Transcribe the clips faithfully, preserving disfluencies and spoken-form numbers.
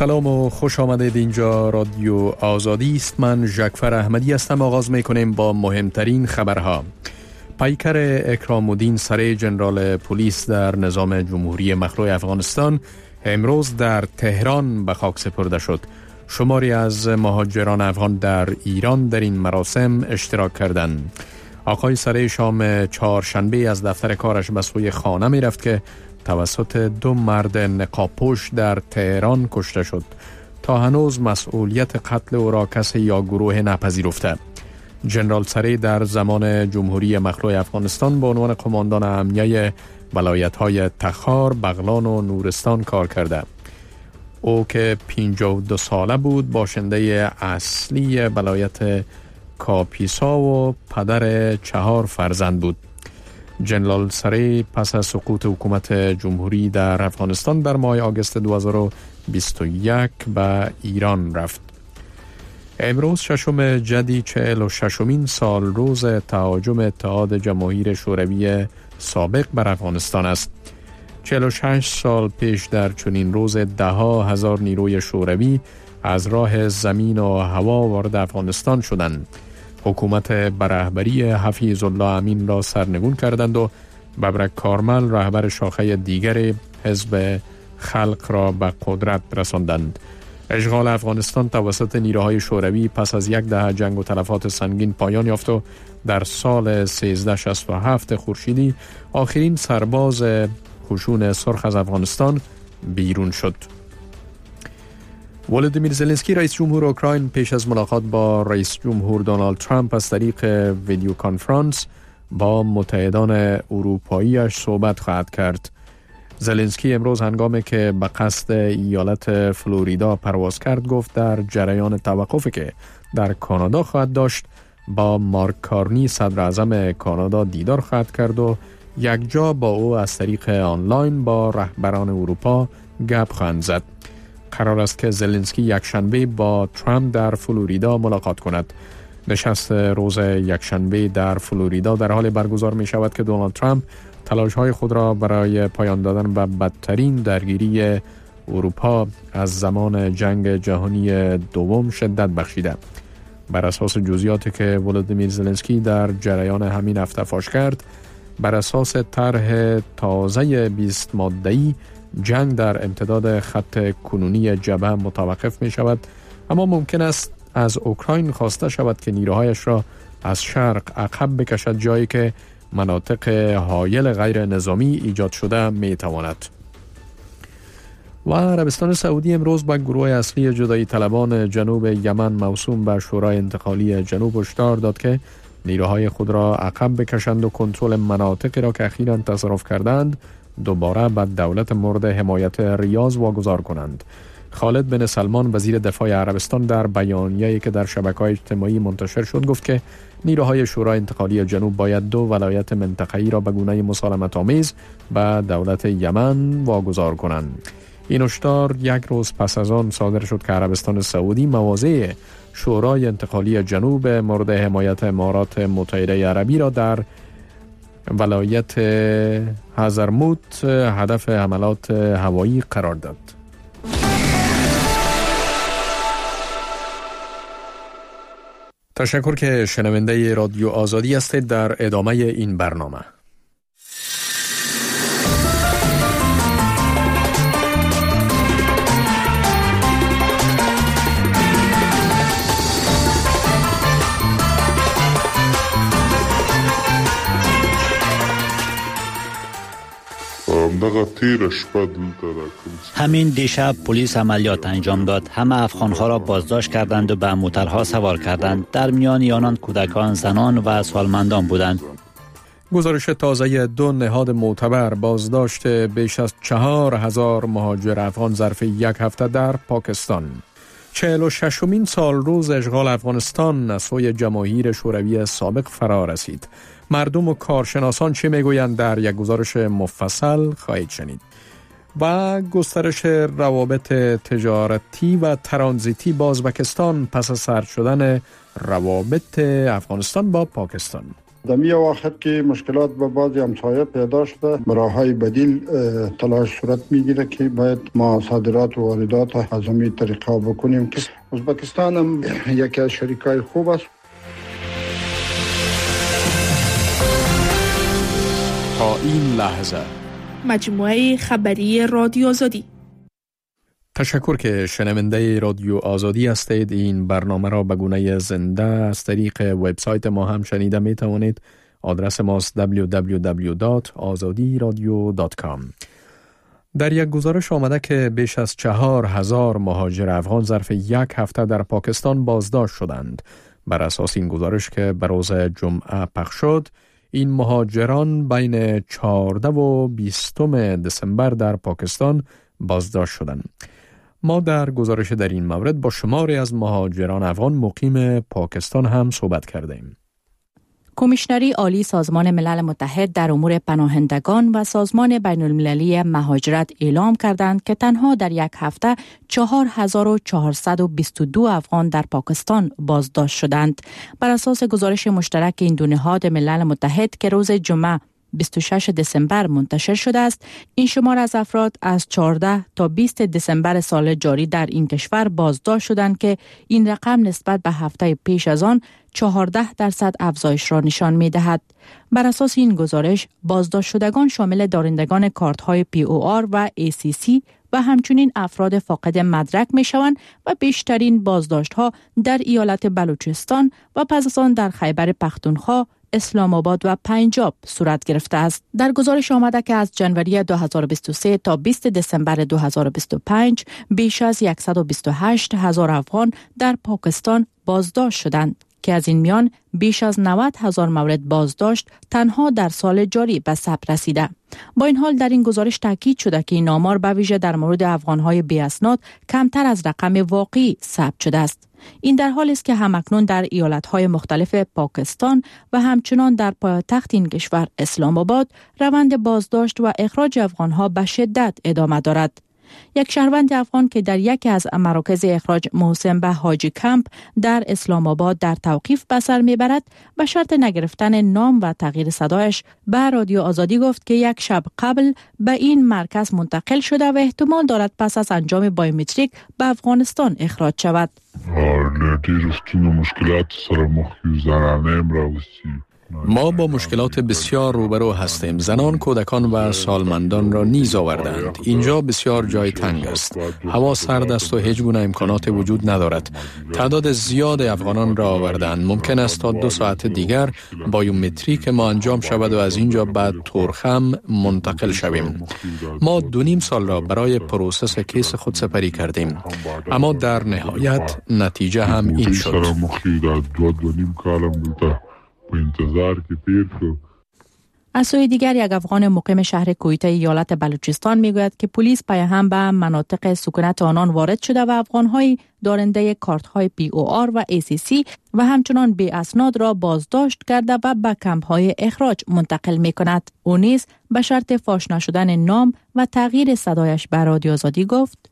سلام و خوش آمدید. اینجا رادیو آزادی است. من ژکفر احمدی هستم. آغاز میکنیم با مهمترین خبرها. پیکر اکرام الدین سره جنرال پلیس در نظام جمهوری مخلوع افغانستان امروز در تهران به خاک سپرده شد. شماری از مهاجران افغان در ایران در این مراسم اشتراک کردند. آقای سره شام چهارشنبه از دفتر کارش به سوی خانه می رفت که توسط دو مرد نقاب‌پوش در تهران کشته شد. تا هنوز مسئولیت قتل او را کسی یا گروه نپذیرفته. جنرال سره در زمان جمهوری مخلوع افغانستان به عنوان قماندان امنیه ولایت‌های تخار، بغلان و نورستان کار کرده. او که پنجاه و دو ساله بود باشنده اصلی ولایت کاپیسا و پدر چهار فرزند بود. جنرال سره پس از سقوط حکومت جمهوری در افغانستان در ماه آگوست دو هزار و بیست و یک به ایران رفت. امروز ششم جدی چهل و ششمین سال روز تهاجم اتحاد جماهیر شوروی سابق بر افغانستان است. چهل و شش سال پیش در چنین روز ده ها هزار نیروی شوروی از راه زمین و هوا وارد افغانستان شدند. حکومت برهبری حفیظ الله امین را سرنگون کردند و ببرک کارمل رهبر شاخه دیگر حزب خلق را به قدرت رساندند. اشغال افغانستان توسط نیروهای شوروی پس از یک دهه جنگ و تلفات سنگین پایان یافت و در سال سیزده شصت و هفت خورشیدی آخرین سرباز خشون سرخ از افغانستان بیرون شد. ولودیمیر زلنسکی رئیس جمهور اوکراین پیش از ملاقات با رئیس جمهور دونالد ترامپ از طریق ویدیو کانفرانس با متحدان اروپاییش صحبت خواهد کرد. زلنسکی امروز هنگامی که به قصد ایالت فلوریدا پرواز کرد گفت در جریان توقفی که در کانادا خواهد داشت با مارک کارنی صدر اعظم کانادا دیدار خواهد کرد و یک جا با او از طریق آنلاین با رهبران اروپا گپ خواهند زد. قرار است که زلنسکی یک شنبه با ترامپ در فلوریدا ملاقات کند. نشست روز یک شنبه در فلوریدا در حال برگزار می شود که دونالد ترامپ تلاش های خود را برای پایان دادن به بدترین درگیری اروپا از زمان جنگ جهانی دوم شدت بخشیده. بر اساس جزئیاتی که ولودیمیر زلنسکی در جریان همین هفته فاش کرد، بر اساس طرح تازه بیست ماده‌ای جنگ در امتداد خط کنونی جبهه متوقف می شود، اما ممکن است از اوکراین خواسته شود که نیروهایش را از شرق عقب بکشد، جایی که مناطق حایل غیر نظامی ایجاد شده می تواند. و عربستان سعودی امروز با گروه اصلی جدایی طلبان جنوب یمن موسوم به شورای انتقالی جنوب هشدار داد که نیروهای خود را عقب بکشند و کنترل مناطقی را که اخیراً تصرف کردند دوباره به دولت مورد حمایت ریاض واگذار کنند. خالد بن سلمان وزیر دفاع عربستان در بیانیه‌ای که در شبکه‌های اجتماعی منتشر شد گفت که نیروهای شورای انتقالی جنوب باید دو ولایت منطقه‌ای را به گونه مسالمت‌آمیز به دولت یمن واگذار کنند. این هشدار یک روز پس از آن صادر شد که عربستان سعودی مواضع شورای انتقالی جنوب مورد حمایت امارات متحده عربی را در ولایت حضرموت هدف حملات هوایی قرار داد. تشکر که شنونده رادیو آزادی هستید. در ادامه این برنامه همین دیشب پلیس عملیات انجام داد. همه افغانها را بازداشت کردند و به موترها سوار کردند. در میان آنان کودکان، زنان و سالمندان بودند. گزارش تازه دو نهاد معتبر بازداشت بیش از چهار هزار مهاجر افغان ظرف یک هفته در پاکستان. چهل و ششمین سال روز اشغال افغانستان از سوی جماهیر شوروی سابق فرا رسید. مردم و کارشناسان چه میگویند در یک گزارش مفصل خواهید شنید. و گسترش روابط تجارتی و ترانزیتی با ازبکستان پس از سرد شدن روابط افغانستان با پاکستان. در می وقت که مشکلات به بعضی همسایه پیدا شده، راههای بدیل تلاش صورت میگیره که باید ما صادرات و واردات از همین طریقه بکنیم که ازبکستان هم یکی از شریکای خوب است. تا این لحظه مجموعه خبری رادیو آزادی. تشکر که شنونده رادیو آزادی هستید. این برنامه را به گونه زنده از طریق وبسایت ما هم شنیده می توانید. آدرس ماست دبلیو دبلیو دبلیو دات آزادی رادیو دات کام. در یک گزارش آمده که بیش از چهار هزار مهاجر افغان ظرف یک هفته در پاکستان بازداشت شدند. بر اساس این گزارش که به روز جمعه پخش شد، این مهاجران بین چهارده و بیستم دسامبر در پاکستان بازداشت شدند. ما در گزارش در این مورد با شماری از مهاجران افغان مقیم پاکستان هم صحبت کردیم. کمیشنری عالی سازمان ملل متحد در امور پناهندگان و سازمان بین المللی مهاجرت اعلام کردند که تنها در یک هفته چهار هزار و چهارصد و بیست و دو افغان در پاکستان بازداشت شدند. بر اساس گزارش مشترک این دو نهاد ملل متحد که روز جمعه بیست و ششم دسامبر منتشر شده است، این شمار از افراد از چهارده تا بیست دسامبر سال جاری در این کشور بازداشت شدند که این رقم نسبت به هفته پیش از آن چهارده درصد افزایش را نشان می دهد. بر اساس این گزارش، بازداشت شدگان شامل دارندگان کارت های پی او آر و ای سی سی و همچنین افراد فاقد مدرک می شوند و بیشترین بازداشت ها در ایالت بلوچستان و پس از آن در خیبر پختونخوا، اسلام آباد و پنجاب صورت گرفته است. در گزارش آمده که از جنوری دو هزار و بیست و سه تا بیست دسامبر دو هزار و بیست و پنج بیش از صد و بیست و هشت هزار افغان در پاکستان بازداشت شدند که از این میان بیش از نود هزار مورد بازداشت تنها در سال جاری به ثبت رسیده. با این حال در این گزارش تاکید شده که این آمار به ویژه در مورد افغان‌های بی اسناد کمتر از رقم واقعی ثبت شده است. این در حالی است که همکنون در ایالت‌های مختلف پاکستان و همچنان در پایتخت این کشور اسلام آباد روند بازداشت و اخراج افغان‌ها به شدت ادامه دارد. یک شهروند افغان که در یکی از مراکز اخراج محسن به حاجی کمپ در اسلام آباد در توقیف به سر میبرد، به شرط نگرفتن نام و تغییر صدایش به رادیو آزادی گفت که یک شب قبل به این مرکز منتقل شده و احتمال دارد پس از انجام بایومتریک به افغانستان اخراج شود. ما با مشکلات بسیار روبرو هستیم. زنان، کودکان و سالمندان را نیز آوردند. اینجا بسیار جای تنگ است. هوا سرد است و هیچ گونه امکانات وجود ندارد. تعداد زیاد افغانان را آوردند. ممکن است تا دو ساعت دیگر بایومتریک ما انجام شود و از اینجا بعد تورخم منتقل شویم. ما دو نیم سال را برای پروسس کیس خود سپری کردیم، اما در نهایت نتیجه هم این شد. از سوی دیگر یک افغان مقیم شهر کویته ایالت بلوچستان میگوید که پلیس پای هم به مناطق سکونت آنان وارد شده و افغان‌های دارنده کارت‌های پی او آر و ای سی سی و همچنان بی اسناد را بازداشت کرده و به کمپ‌های اخراج منتقل می‌کند. او نیز به شرط فاش نشدن نام و تغییر صدایش به رادیو آزادی گفت: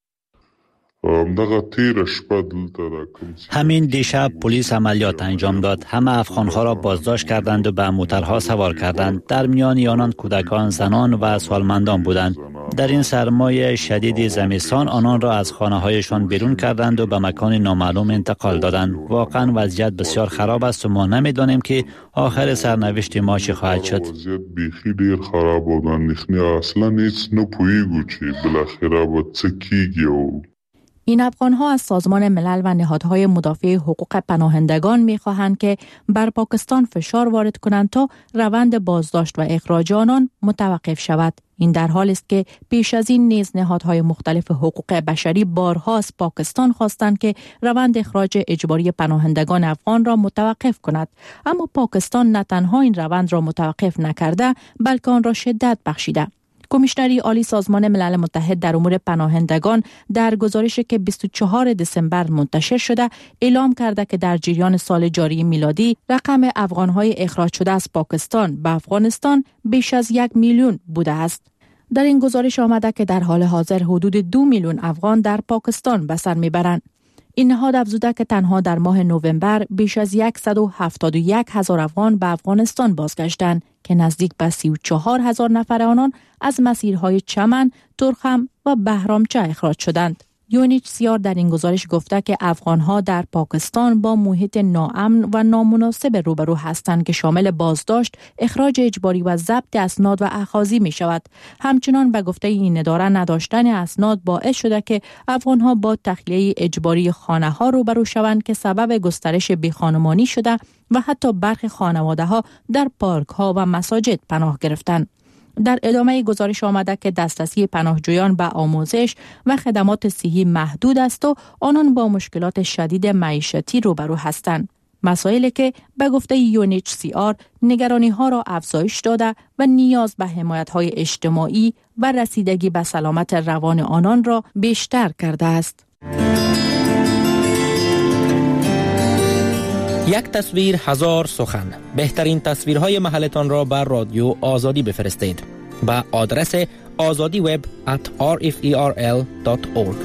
همین دیشب پلیس عملیات انجام داد. همه افغان‌ها را بازداشت کردند و به موترها سوار کردند. در میان آنان کودکان، زنان و سالمندان بودند. در این سرمای شدید زمستان آنان را از خانه‌هایشان بیرون کردند و به مکان نامعلوم انتقال دادند. واقعا وضعیت بسیار خراب است و ما نمی‌دانیم که آخر سرنوشت ما چه خواهد شد. بیخی ډیر خراب بودند. اصلا هیڅ نه پوهیږو چې بالاخره به څه کیږي. این افغان‌ها از سازمان ملل و نهادهای مدافع حقوق پناهندگان می‌خواهند که بر پاکستان فشار وارد کنند تا روند بازداشت و اخراج آنان متوقف شود. این در حالی است که پیش از این نیز نهادهای مختلف حقوق بشری بارها از پاکستان خواستند که روند اخراج اجباری پناهندگان افغان را متوقف کند، اما پاکستان نه تنها این روند را متوقف نکرده بلکه آن را شدت بخشیده. کمیشنری عالی سازمان ملل متحد در امور پناهندگان در گزارشی که بیست و چهارم دسامبر منتشر شده اعلام کرده که در جریان سال جاری میلادی رقم افغان‌های اخراج شده از پاکستان به افغانستان بیش از یک میلیون بوده است. در این گزارش آمده که در حال حاضر حدود دو میلیون افغان در پاکستان به سر میبرند. این نهاد افزوده که تنها در ماه نوامبر بیش از صد و هفتاد و یک هزار افغان به افغانستان بازگشتند که نزدیک به سی و چهار هزار نفر آنان از مسیرهای چمن، ترخم و بهرامچه اخراج شدند. یونیچسیار در این گزارش گفته که افغانها در پاکستان با محیط ناامن و نامناسب روبرو هستند که شامل بازداشت، اخراج اجباری و ضبط اسناد و اخاذی می شود. همچنان به گفته این اداره نداشتن اسناد باعث شده که افغانها با تخلیه اجباری خانه ها روبرو شوند که سبب گسترش بیخانمانی شده و حتی برخی خانواده ها در پارک ها و مساجد پناه گرفتند. در ادامه گزارش آمده که دسترسی پناهجویان به آموزش و خدمات صحی محدود است و آنان با مشکلات شدید معیشتی روبرو هستند. مسائلی که به گفته یونیچسیار نگرانی ها را افزایش داده و نیاز به حمایت های اجتماعی و رسیدگی به سلامت روان آنان را بیشتر کرده است. یک تصویر هزار سخن. بهترین تصویرهای محلتان را بر رادیو آزادی بفرستید با آدرس آزادی وب ات آر اف ای آر ال دات اورگ.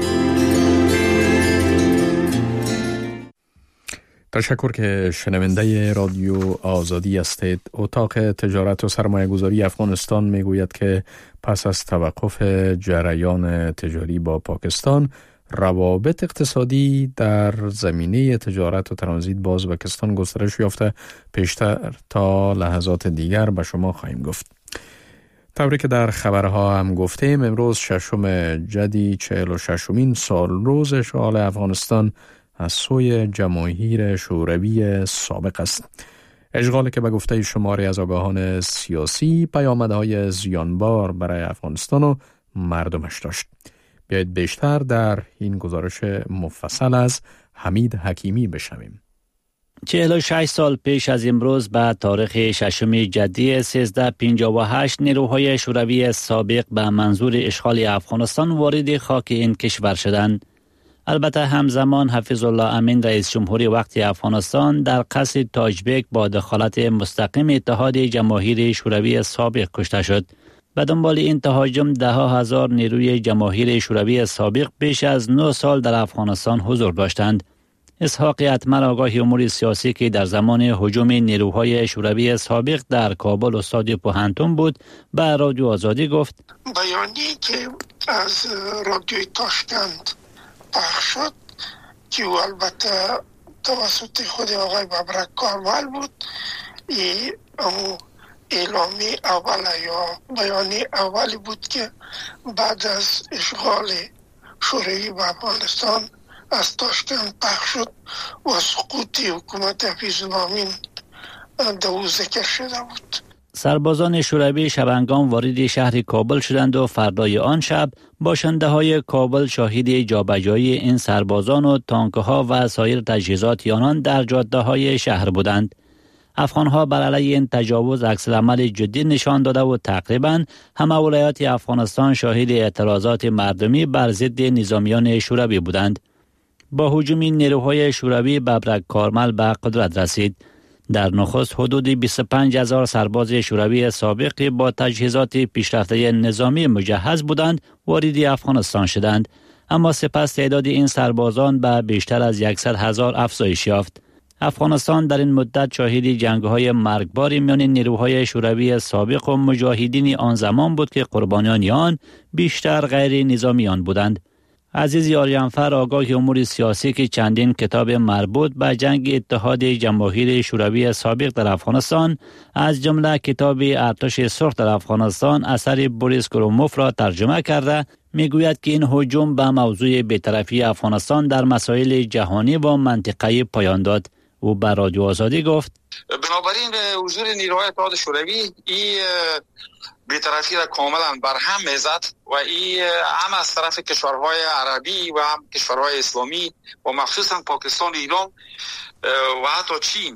تشکر که شنونده رادیو آزادی هستید. اتاق تجارت و سرمایه گذاری افغانستان می گوید که پس از توقف جریان تجاری با پاکستان، روابط اقتصادی در زمینه تجارت و ترانزیت با ازبکستان گسترش یافته. پیشتر تا لحظات دیگر به شما خواهیم گفت. طوری که در خبرها هم گفتیم، امروز ششم جدی چهل و ششمین سال روز اشغال افغانستان از سوی جماهیر شوروی سابق است. اشغالی که به گفته شماری از آگاهان سیاسی پیامدهای زیانبار برای افغانستان و مردمش داشت. بیایید بیشتر در این گزارش مفصل از حمید حکیمی بشنویم. چهل و شش سال پیش از امروز به تاریخ ششم جدی سیزده پنجاه و هشت نیروهای شوروی سابق به منظور اشغال افغانستان وارد خاک این کشور شدند. البته همزمان حفیظ الله امین رئیس جمهوری وقت افغانستان در قصر تاجبک با دخالت مستقیم اتحاد جماهیر شوروی سابق کشته شد. به دنبال این تهاجم ده ها هزار نیروی جماهیر شوروی سابق بیش از نه سال در افغانستان حضور داشتند. اسحاق اتمر آگاه امور سیاسی که در زمان هجوم نیروهای شوروی سابق در کابل استاد پوهنتون بود، به رادیو آزادی گفت: بیانیه‌ای که از رادیوی تاشکند پخش شد که البته توسط خود آقای ببرک کارمل بود، ای امو اعلامی اول یا بیانی اولی بود که بعد از اشغال شوروی به افغانستان از تاشکند پخش شد و سقوط حکومت حفیظ الله امین در او ذکر شده بود. سربازان شوروی شبانگام وارد شهر کابل شدند و فردای آن شب باشنده های کابل شاهد جابجایی این سربازان و تانکها و سایر تجهیزات آنان در جاده های شهر بودند. افغانها بر علیه این تجاوز عکس‌العمل جدی نشان داده و تقریباً همه ولایات افغانستان شاهد اعتراضات مردمی بر ضد نظامیان شوروی بودند. با هجوم نیروهای شوروی ببرک کارمل به قدرت رسید. در نخست حدود بیست و پنج هزار سرباز شوروی سابق با تجهیزات پیشرفته نظامی مجهز بودند وارد افغانستان شدند، اما سپس تعداد این سربازان به بیشتر از صد هزار افزایش یافت. افغانستان در این مدت شاهد جنگ‌های مرگباری میان نیروهای شوروی سابق و مجاهدین آن زمان بود که قربانیان آن بیشتر غیر نظامیان بودند. عزیز آریانفر آگاه امور سیاسی که چندین کتاب مربوط به جنگ اتحاد جماهیر شوروی سابق در افغانستان، از جمله کتاب ارتش سرخ در افغانستان اثر بوریس گروموف را ترجمه کرده، میگوید که این هجوم به موضوع بی‌طرفی افغانستان در مسائل جهانی و منطقه‌ای پایان داد. او به رادیو آزادی گفت: بنابراین حضور نیروهای اتحاد شوروی این بی‌طرفی را کاملا برهم میزد و این هم از طرف کشورهای عربی و هم کشورهای اسلامی و مخصوصا پاکستان، ایران و حتی چین،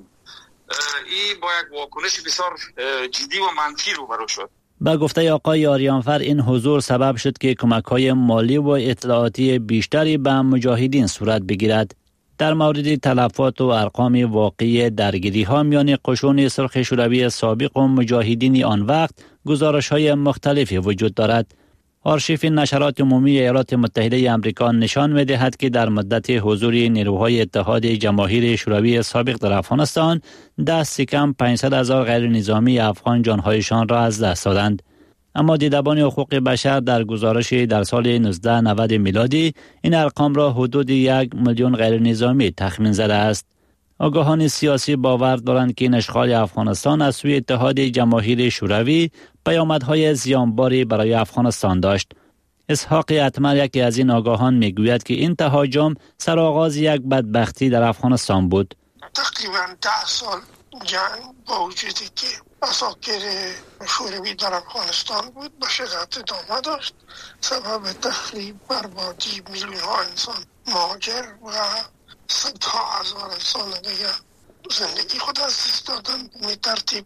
این با یک واکنش بسیار جدی و منفی روبرو شد. با گفته آقای آریانفر این حضور سبب شد که کمک‌های مالی و اطلاعاتی بیشتری به مجاهدین صورت بگیرد. در مورد تلفات و ارقام واقعی درگیری ها میان قشون سرخ شوروی سابق و مجاهدین آن وقت گزارش های مختلفی وجود دارد. آرشیف نشرات عمومی ایالات متحده آمریکا نشان می‌دهد که در مدت حضور نیروهای اتحاد جماهیر شوروی سابق در افغانستان دست کم پانصد هزار غیر نظامی افغان جانهایشان را از دست دادند. اما دیدبان حقوق بشر در گزارش در سال هزار و نهصد و نود میلادی این ارقام را حدود یک میلیون غیر نظامی تخمین زده است. آگاهان سیاسی باور دارند که این اشغال افغانستان از سوی اتحاد جماهیر شوروی پیامدهای زیانباری برای افغانستان داشت. اسحاق اتمر یکی از این آگاهان میگوید که این تهاجم سرآغاز یک بدبختی در افغانستان بود. تقریبا ده سال جنگ با وجودی که اساکر شوروی در افغانستان بود به شدت ادامه داشت، سبب تخریب بربادی میلیون ها انسان مهاجر و صدها هزار انسان دیگه زندگی خود از دست دادن. به ترتیب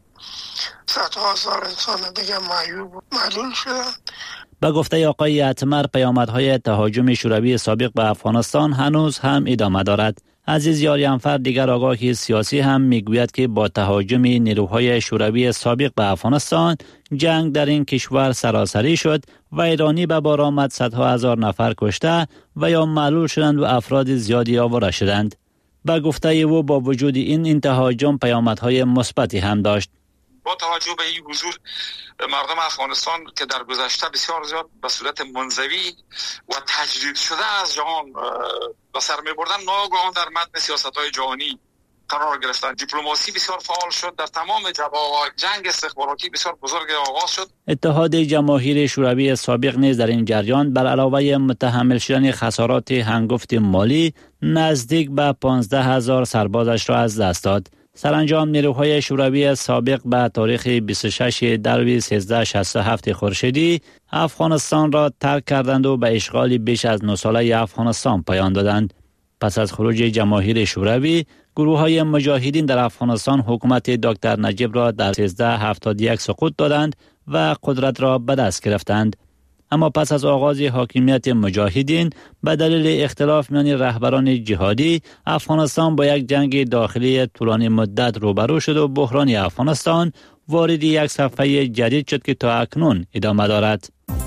صدها هزار انسان دیگه معیوب و معلول شدن. به گفته آقای اتمر پیامدهای تهاجم شوروی سابق به افغانستان هنوز هم ادامه دارد. عزیز یاریانفر دیگر آگاهی سیاسی هم میگوید که با تهاجم نیروهای شوروی سابق به افغانستان جنگ در این کشور سراسری شد و ایرانی به بار آمد، صدها هزار نفر کشته و یا معلول شدند و افراد زیادی آواره شدند. به گفته او با وجود این این تهاجم پیامدهای مثبتی هم داشت. با توجه به این حضور مردم افغانستان که در گذشته بسیار زیاد به صورت منزوی و تجدید شده از جهان به سر می بردن، ناگهان در متن سیاست‌های جهانی قرار گرفتند. دیپلماسی بسیار فعال شد، در تمام جبهه‌ها جنگ استخباراتی بسیار بزرگ آغاز شد. اتحاد جماهیر شوروی سابق نیز در این جریان بر علاوه متحمل شدن خسارات هنگفت مالی نزدیک به پانزده هزار سربازش را از دست داد. سرانجام نیروهای شوروی سابق به تاریخ بیست و شش دروی سیزده شصت و هفت خورشیدی افغانستان را ترک کردند و به اشغال بیش از نه ساله افغانستان پایان دادند. پس از خروج جماهیر شوروی، گروه‌های مجاهدین در افغانستان حکومت دکتر نجیب را در سیزده هفتاد و یک سقوط دادند و قدرت را به دست گرفتند. اما پس از آغاز حاکمیت مجاهدین به دلیل اختلاف میان رهبران جهادی، افغانستان با یک جنگ داخلی طولانی مدت روبرو شد و بحران افغانستان وارد یک صفحه جدید شد که تا اکنون ادامه دارد.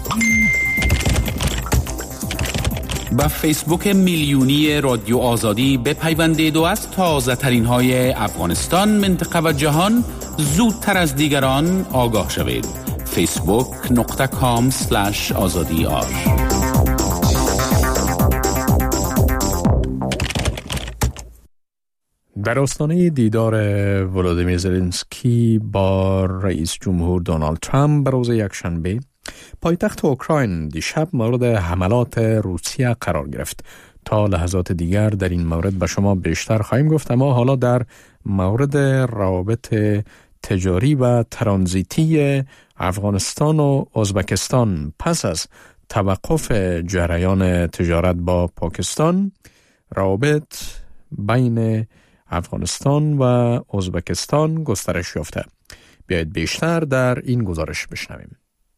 با فیسبوک میلیونی رادیو آزادی بپیوندید و از تازه ترین های افغانستان، منطقه و جهان زودتر از دیگران آگاه شوید. فیسبوک نقطه کام سلش آزادی آر. در آستانه دیدار ولادیمیر زلنسکی با رئیس جمهور دونالد ترامپ روز یکشنبه، پایتخت اوکراین دیشب مورد حملات روسیه قرار گرفت. تا لحظات دیگر در این مورد به شما بیشتر خواهیم گفت، اما حالا در مورد روابط تجاری و ترانزیتی افغانستان و ازبکستان پس از توقف جریان تجارت با پاکستان، روابط بین افغانستان و ازبکستان گسترش یافته. بیایید بیشتر در این گزارش بشنویم.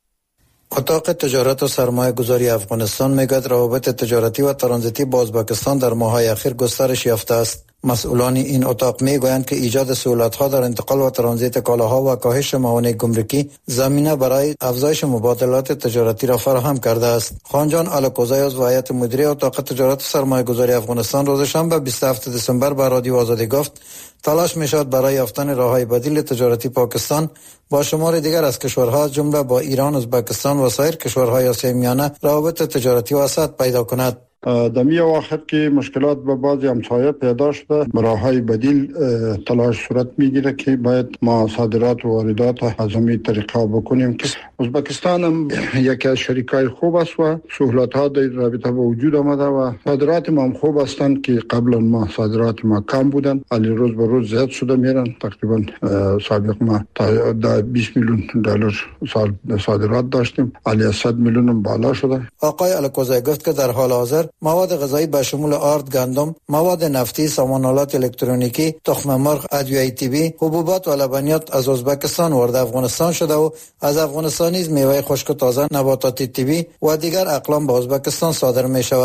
اتاق تجارت و سرمایه گذاری افغانستان میگوید روابط تجارتی و ترانزیتی با ازبکستان در ماه‌های اخیر گسترش یافته است. مسئولان این اتاق میگویند که ایجاد سهولت‌ها در انتقال و ترانزیت کالاها و کاهش موانع گمرکی زمینه برای افزایش مبادلات تجارتی را فراهم کرده است. خانجان الکوزی از هیئت مدیره اتاق تجارت و سرمایه گذاری افغانستان روز شنبه بیست و هفتم دسامبر به رادیو آزادی گفت تلاش می‌شود برای یافتن راه‌های بدیل تجارتی پاکستان با شمار دیگر از کشورها جمله با ایران، ازبکستان و سایر کشورهای آسیای میانه روابط تجارتی وسعت پیدا کند. در می وقت که مشکلات به بعضی همسایه پیدا شده، راههای بدیل تلاش صورت میگیره که باید ما صادرات و واردات از همین طریقه بکنیم که ازبکستان هم یکی از شریکای خوب است و سهولت ها در رابطه به وجود آمده و صادرات ما هم خوب هستند که قبلا ما صادرات ما کم بودن، ولی روز به روز زیاد شده میرن. تقریبا سابق ما تا بیست میلیون دلار سال صادرات داشتیم، ولی صد میلیون هم بالا شده. آقای الکوزی گفت که در حال حاضر مواد غذایی به شمول آرد، گندم، مواد نفتی، سامانالات الکترونیکی، تخم مرغ، ادویه طبی، حبوبات و لبنیات از ازبکستان وارد افغانستان شده و از افغانستان نیز میوه خشک و تازه، نباتات طبی و دیگر اقلام به ازبکستان صادر می شود.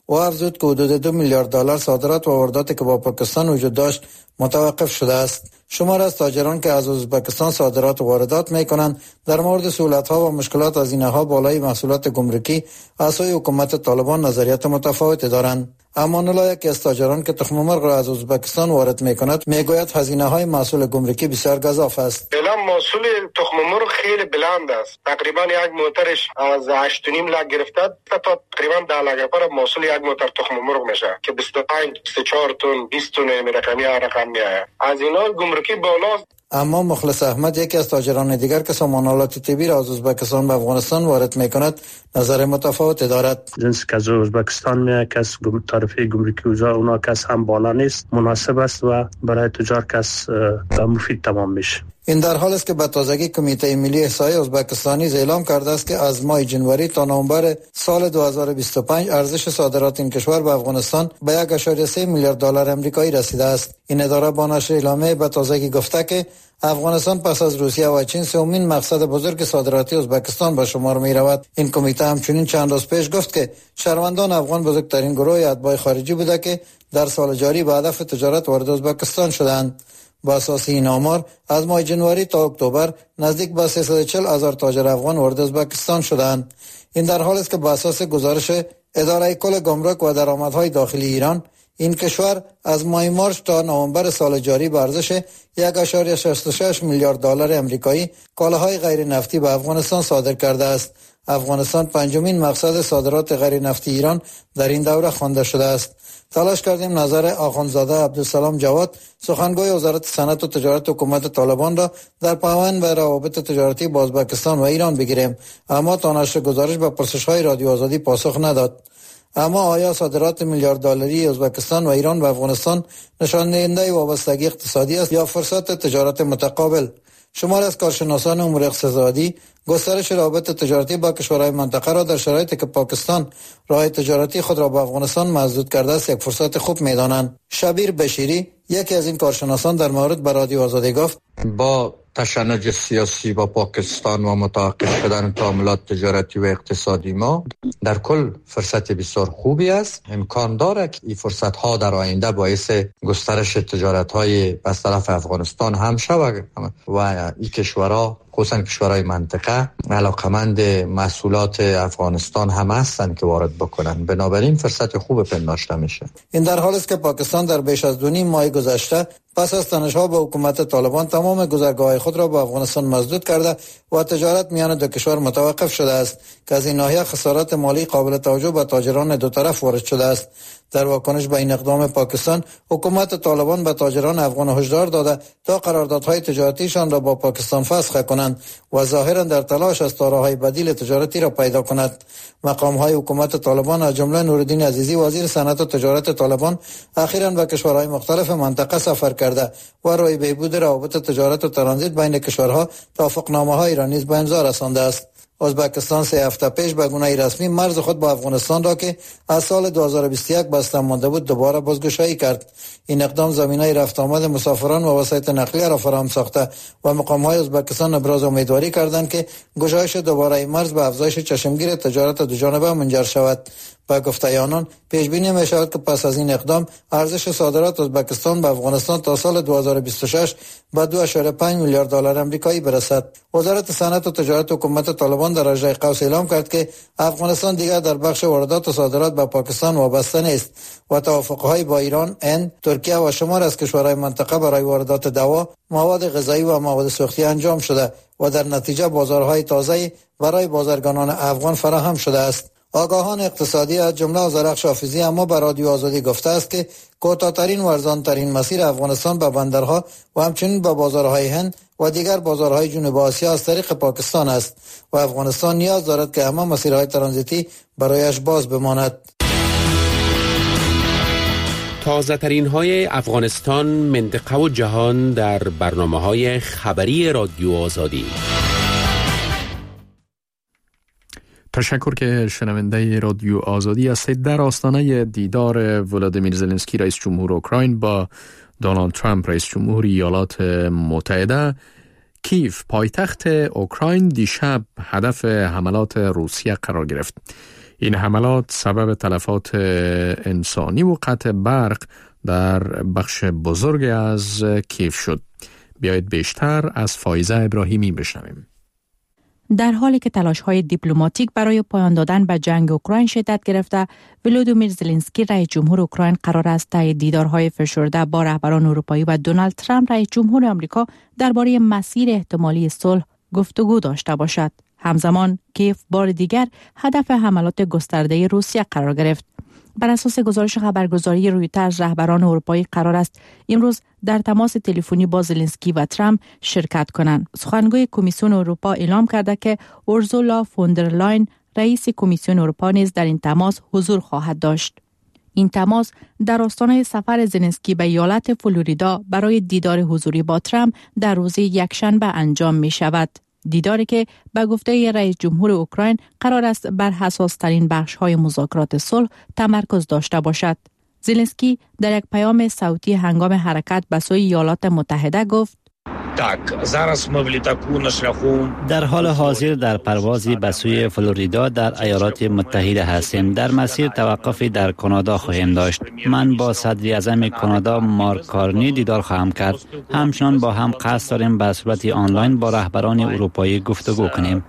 و افزود که حدود دو میلیارد دلار صادرات و وارداتی که با پاکستان وجود داشت متوقف شده است. شمار از تاجران که از ازبکستان صادرات و واردات میکنند در مورد سهولت‌ها و مشکلات هزینه‌ها بالای محصولات گمرکی از سوی حکومت طالبان نظریات متفاوتی دارند. امان الله یکی از تاجران که تخم مرغ را از ازبکستان وارد میکند میگوید هزینه‌های محصول گمرکی بسیار گزاف است. فعلا محصول تخم مرغ خیلی بلند است. تقریبا یک موترش از هشت و نیم لک گرفته تا تقریبا ده لک پر محصول یک موتر تخم مرغ میشه که بیست و پنج بیست و چهار تن بیست تن این رقمی رقم میآید. از اینا گمرکی بالاست. اما مخلص احمد یکی از تاجران دیگر که سامانالات طبی را از ازبکستان به افغانستان وارد میکند نظر متفاوتی دارد. جنسی که از ازبکستان میاد کس تعرفه گمرکی اوزا اونا کس هم بالا نیست، مناسب است و برای تجار کس مفید تمام میشه. این در حال است که به تازگی کمیته ملی احصایی ازبکستانی اعلام کرده است که از ماه جنوری تا نوامبر سال دو هزار و بیست و پنج ارزش صادرات این کشور به افغانستان به یک ممیز سه میلیارد دلار آمریکایی رسیده است. این اداره با نشر اعلامیه به تازگی گفته که افغانستان پس از روسیه و چین سومین مقصد بزرگ صادراتی ازبکستان به شمار می رود. این کمیته همچنین چند روز پیش گفت که شهروندان افغان بزرگترین گروه اتباع خارجی بوده که در سال جاری به هدف تجارت وارد ازبکستان شدند. با اساس این آمار از ماه جنوری تا اکتبر نزدیک به سیصد و چهل هزار تاجر افغان وارد ازبکستان شدند. این در حالی است که با اساس گزارش اداره کل گمرک و درآمدهای داخلی ایران این کشور از ماه مارس تا نوامبر سال جاری به ارزش یک ممیز شصت و شش میلیارد دلار آمریکایی کالاهای غیر نفتی به افغانستان صادر کرده است. افغانستان پنجمین مقصد صادرات غیر نفتی ایران در این دوره خوانده شده است. تلاش کردیم نظر آخوندزاده عبدالسلام جواد سخنگوی وزارت صنعت و تجارت حکومت طالبان را در پیوند به روابط تجارتی با ازبکستان و ایران بگیریم، اما تا نشر گزارش به پرسش‌های رادیو آزادی پاسخ نداد. اما آیا صادرات میلیارد دلاری ازبکستان و ایران به افغانستان نشان دهنده وابستگی اقتصادی است یا فرصت تجارت متقابل؟ شمار از کارشناسان امور اقتصادی گسترش روابط تجارتی با کشورهای منطقه را در شرایطی که پاکستان راه تجارتی خود را با افغانستان مسدود کرده است یک فرصت خوب می‌دانند. شبیر بشیری یکی از این کارشناسان در مورد به رادیو آزادی گفت: با تشنج سیاسی با پاکستان و متوقف شدن تعاملات تجارتی و اقتصادی ما در کل فرصت بسیار خوبی است. امکان دارد که این فرصت ها در آینده باعث گسترش تجارت های از طرف افغانستان هم شود و این کشورها خصوصا کشورهای منطقه علاقمند محصولات افغانستان هم هستند که وارد بکنن، بنابراین فرصت خوب پنداشته میشه. این در حالی است که پاکستان در بیش از دو نیم ماه گذشته پس از تنش‌ها با حکومت طالبان تمام گذرگاه‌های خود را با افغانستان مسدود کرده و تجارت میان دو کشور متوقف شده است که از این ناحیه خسارات مالی قابل توجه به تاجران دو طرف وارد شده است. در واکنش به این اقدام پاکستان، حکومت طالبان به تاجران افغان هشدار داده تا قراردادهای تجارتیشان را با پاکستان فسخ کنند و ظاهرا در تلاش است تا راههای بدیل تجارتی را پیدا کند. مقام‌های حکومت طالبان از جمله نورالدین عزیزی وزیر صنعت و تجارت طالبان اخیراً به کشورهای مختلف منطقه سفر کرده و روی بهبود روابط تجارت و ترانزیت بین کشورها توافقنامه‌های را نیز به امضا رسانده است. ازبکستان سه هفته پیش به گونه رسمی مرز خود با افغانستان را که از سال دو هزار و بیست و یک بسته مانده بود دوباره بازگشایی کرد. این اقدام زمینه رفت آمد مسافران و وسایط نقلیه را فراهم ساخته و مقام‌های ازبکستان ابراز امیدواری کردند که گشایش دوباره مرز به افزایش چشمگیر تجارت دوجانبه منجر شود. با گفته آنان پیش بینی می شود که پس از این اقدام ارزش صادرات ازبکستان به افغانستان تا سال دو هزار و بیست و شش به دو ممیز پنج میلیارد دلار آمریکایی برسد. وزارت صنعت و تجارت حکومت طالبان در اجرای قوس اعلام کرد که افغانستان دیگر در بخش واردات و صادرات به پاکستان وابسته نیست و توافق‌های با ایران، هند، ترکیه و شمار از کشورهای منطقه برای واردات دوا، مواد غذایی و مواد سوختی انجام شده و در نتیجه بازارهای تازه‌ای برای بازرگانان افغان فراهم شده است. آگاهان اقتصادی از جمله آذرخش حافظی اما به رادیو آزادی گفته است که کوتاه‌ترین و ارزان‌ترین مسیر افغانستان به بندرها و همچنین به بازارهای هند و دیگر بازارهای جنوب آسیا از طریق پاکستان است و افغانستان نیاز دارد که همه مسیرهای ترانزیتی برایش باز بماند. تازه ترین های افغانستان، منطقه و جهان در برنامه های خبری رادیو آزادی. تشکر که شنونده رادیو آزادی هستید. در آستانه دیدار ولادیمیر زلنسکی رئیس جمهور اوکراین با دونالد ترامپ رئیس جمهور ایالات متحده، کیف پایتخت اوکراین دیشب هدف حملات روسیه قرار گرفت. این حملات سبب تلفات انسانی و قطع برق در بخش بزرگ از کیف شد. بیایید بیشتر از فایزه ابراهیمی بشنویم. در حالی که تلاش‌های دیپلماتیک برای پایان دادن به جنگ اوکراین شدت گرفته، ولودیمیر زلنسکی رئیس جمهور اوکراین قرار است طی دیدارهای فشرده با رهبران اروپایی و دونالد ترامپ رئیس جمهور آمریکا درباره مسیر احتمالی صلح گفتگو داشته باشد. همزمان کیف بار دیگر هدف حملات گسترده روسیه قرار گرفت. بر اساس گزارش خبرگزاری رویترز، رهبران اروپایی قرار است امروز در تماس تلفنی با زلنسکی و ترامپ شرکت کنند. سخنگوی کمیسیون اروپا اعلام کرده که اورسولا فوندرلاین رئیس کمیسیون اروپا نیز در این تماس حضور خواهد داشت. این تماس در آستانه سفر زلنسکی به ایالت فلوریدا برای دیدار حضوری با ترامپ در روز یکشنبه انجام می شود. دیداری که به گفته رئیس جمهور اوکراین قرار است بر حساس ترین بخش های مذاکرات صلح تمرکز داشته باشد. زلنسکی در یک پیام صوتی هنگام حرکت به سوی ایالات متحده گفت: در حال حاضر در پروازی به سوی فلوریدا در ایالات متحده هستیم. در مسیر توقفی در کانادا خواهیم داشت. من با صدر اعظم کانادا مارک کارنی دیدار خواهم کرد. همچنان با هم قصد داریم به صورت آنلاین با رهبران اروپایی گفتگو کنیم.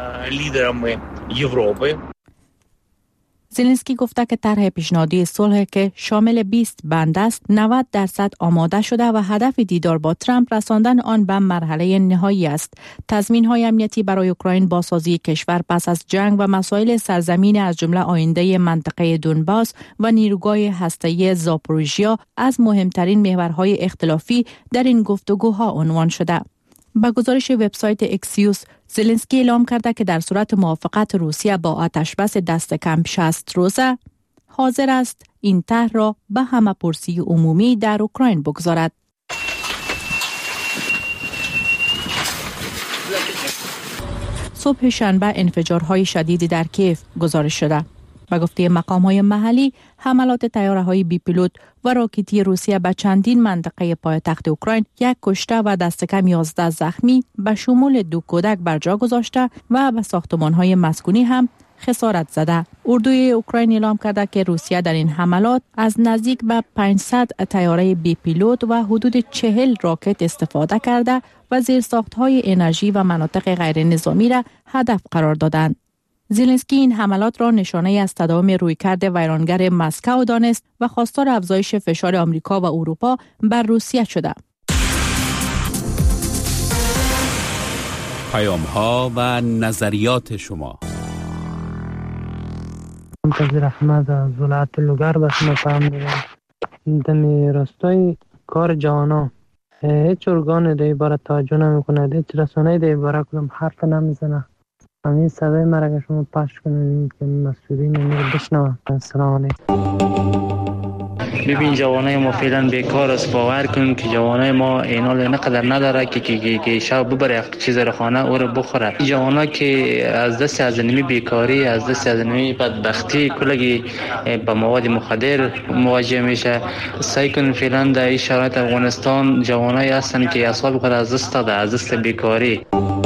زلنسکی گفته که طرح پیشنهادی صلح که شامل بیست بند است نود درصد آماده شده و هدف دیدار با ترامپ رساندن آن به مرحله نهایی است. تضمین‌های امنیتی برای اوکراین، بازسازی کشور پس از جنگ و مسائل سرزمین از جمله آینده منطقه دونباس و نیروگاه هسته‌ای زاپوریژیا از مهمترین محورهای اختلافی در این گفتگوها عنوان شده. با گزارش وبسایت اکسیوس، زلنسکی اعلام کرده که در صورت موافقت روسیه با آتشبس دست کم شصت روزه حاضر است این طرح را به همه‌پرسی عمومی در اوکراین بگذارد. صبح شنبه انفجارهای شدیدی در کیف گزارش شده. به گفته مقام‌های محلی، حملات طیاره‌های بی پیلوت و راکتی روسیه به چندین منطقه پایتخت اوکراین یک کشته و دست کم یازده زخمی به شمول دو کودک بر جا گذاشته و به ساختمان‌های مسکونی هم خسارت زده. اردوی اوکراین اعلام کرده که روسیه در این حملات از نزدیک به پانصد طیاره بی پیلوت و حدود چهل راکت استفاده کرده و زیرساخت‌های انرژی و مناطق غیر نظامی را هدف قرار دادند. زلنسکی این حملات را نشانه از تداوم رویکرد ویرانگر مسکو دانست و خواستار افزایش فشار آمریکا و اروپا بر روسیه شده. پیام‌ها و نظریات شما. منتظر احمد از ولایت لوگر به شما پیام میدم. دمی راستای کار جوانا هیچ ارگان در عبارت توجه نمیکنه، هیچ رسانه‌ای در عبارت کدام حرف نمیزنه. همین صدای مرا که شما پخش کنید که مسئولین رو بشنوند. السلام علیکم. ببین جوانای ما فعلا بیکار است. باور کن که جوانای ما اینال نقدر نداره که که که شب ببره چیز رو خانه او رو بخوره. جوانا که از دست از نمی بیکاری، از دست از نمی بدبختی کلگی با مواد مخدر مواجه میشه. سعی کن فعلا در این شرایط افغانستان جوانای هستن که اصحاب خود از دست داده، از دست بیکاری.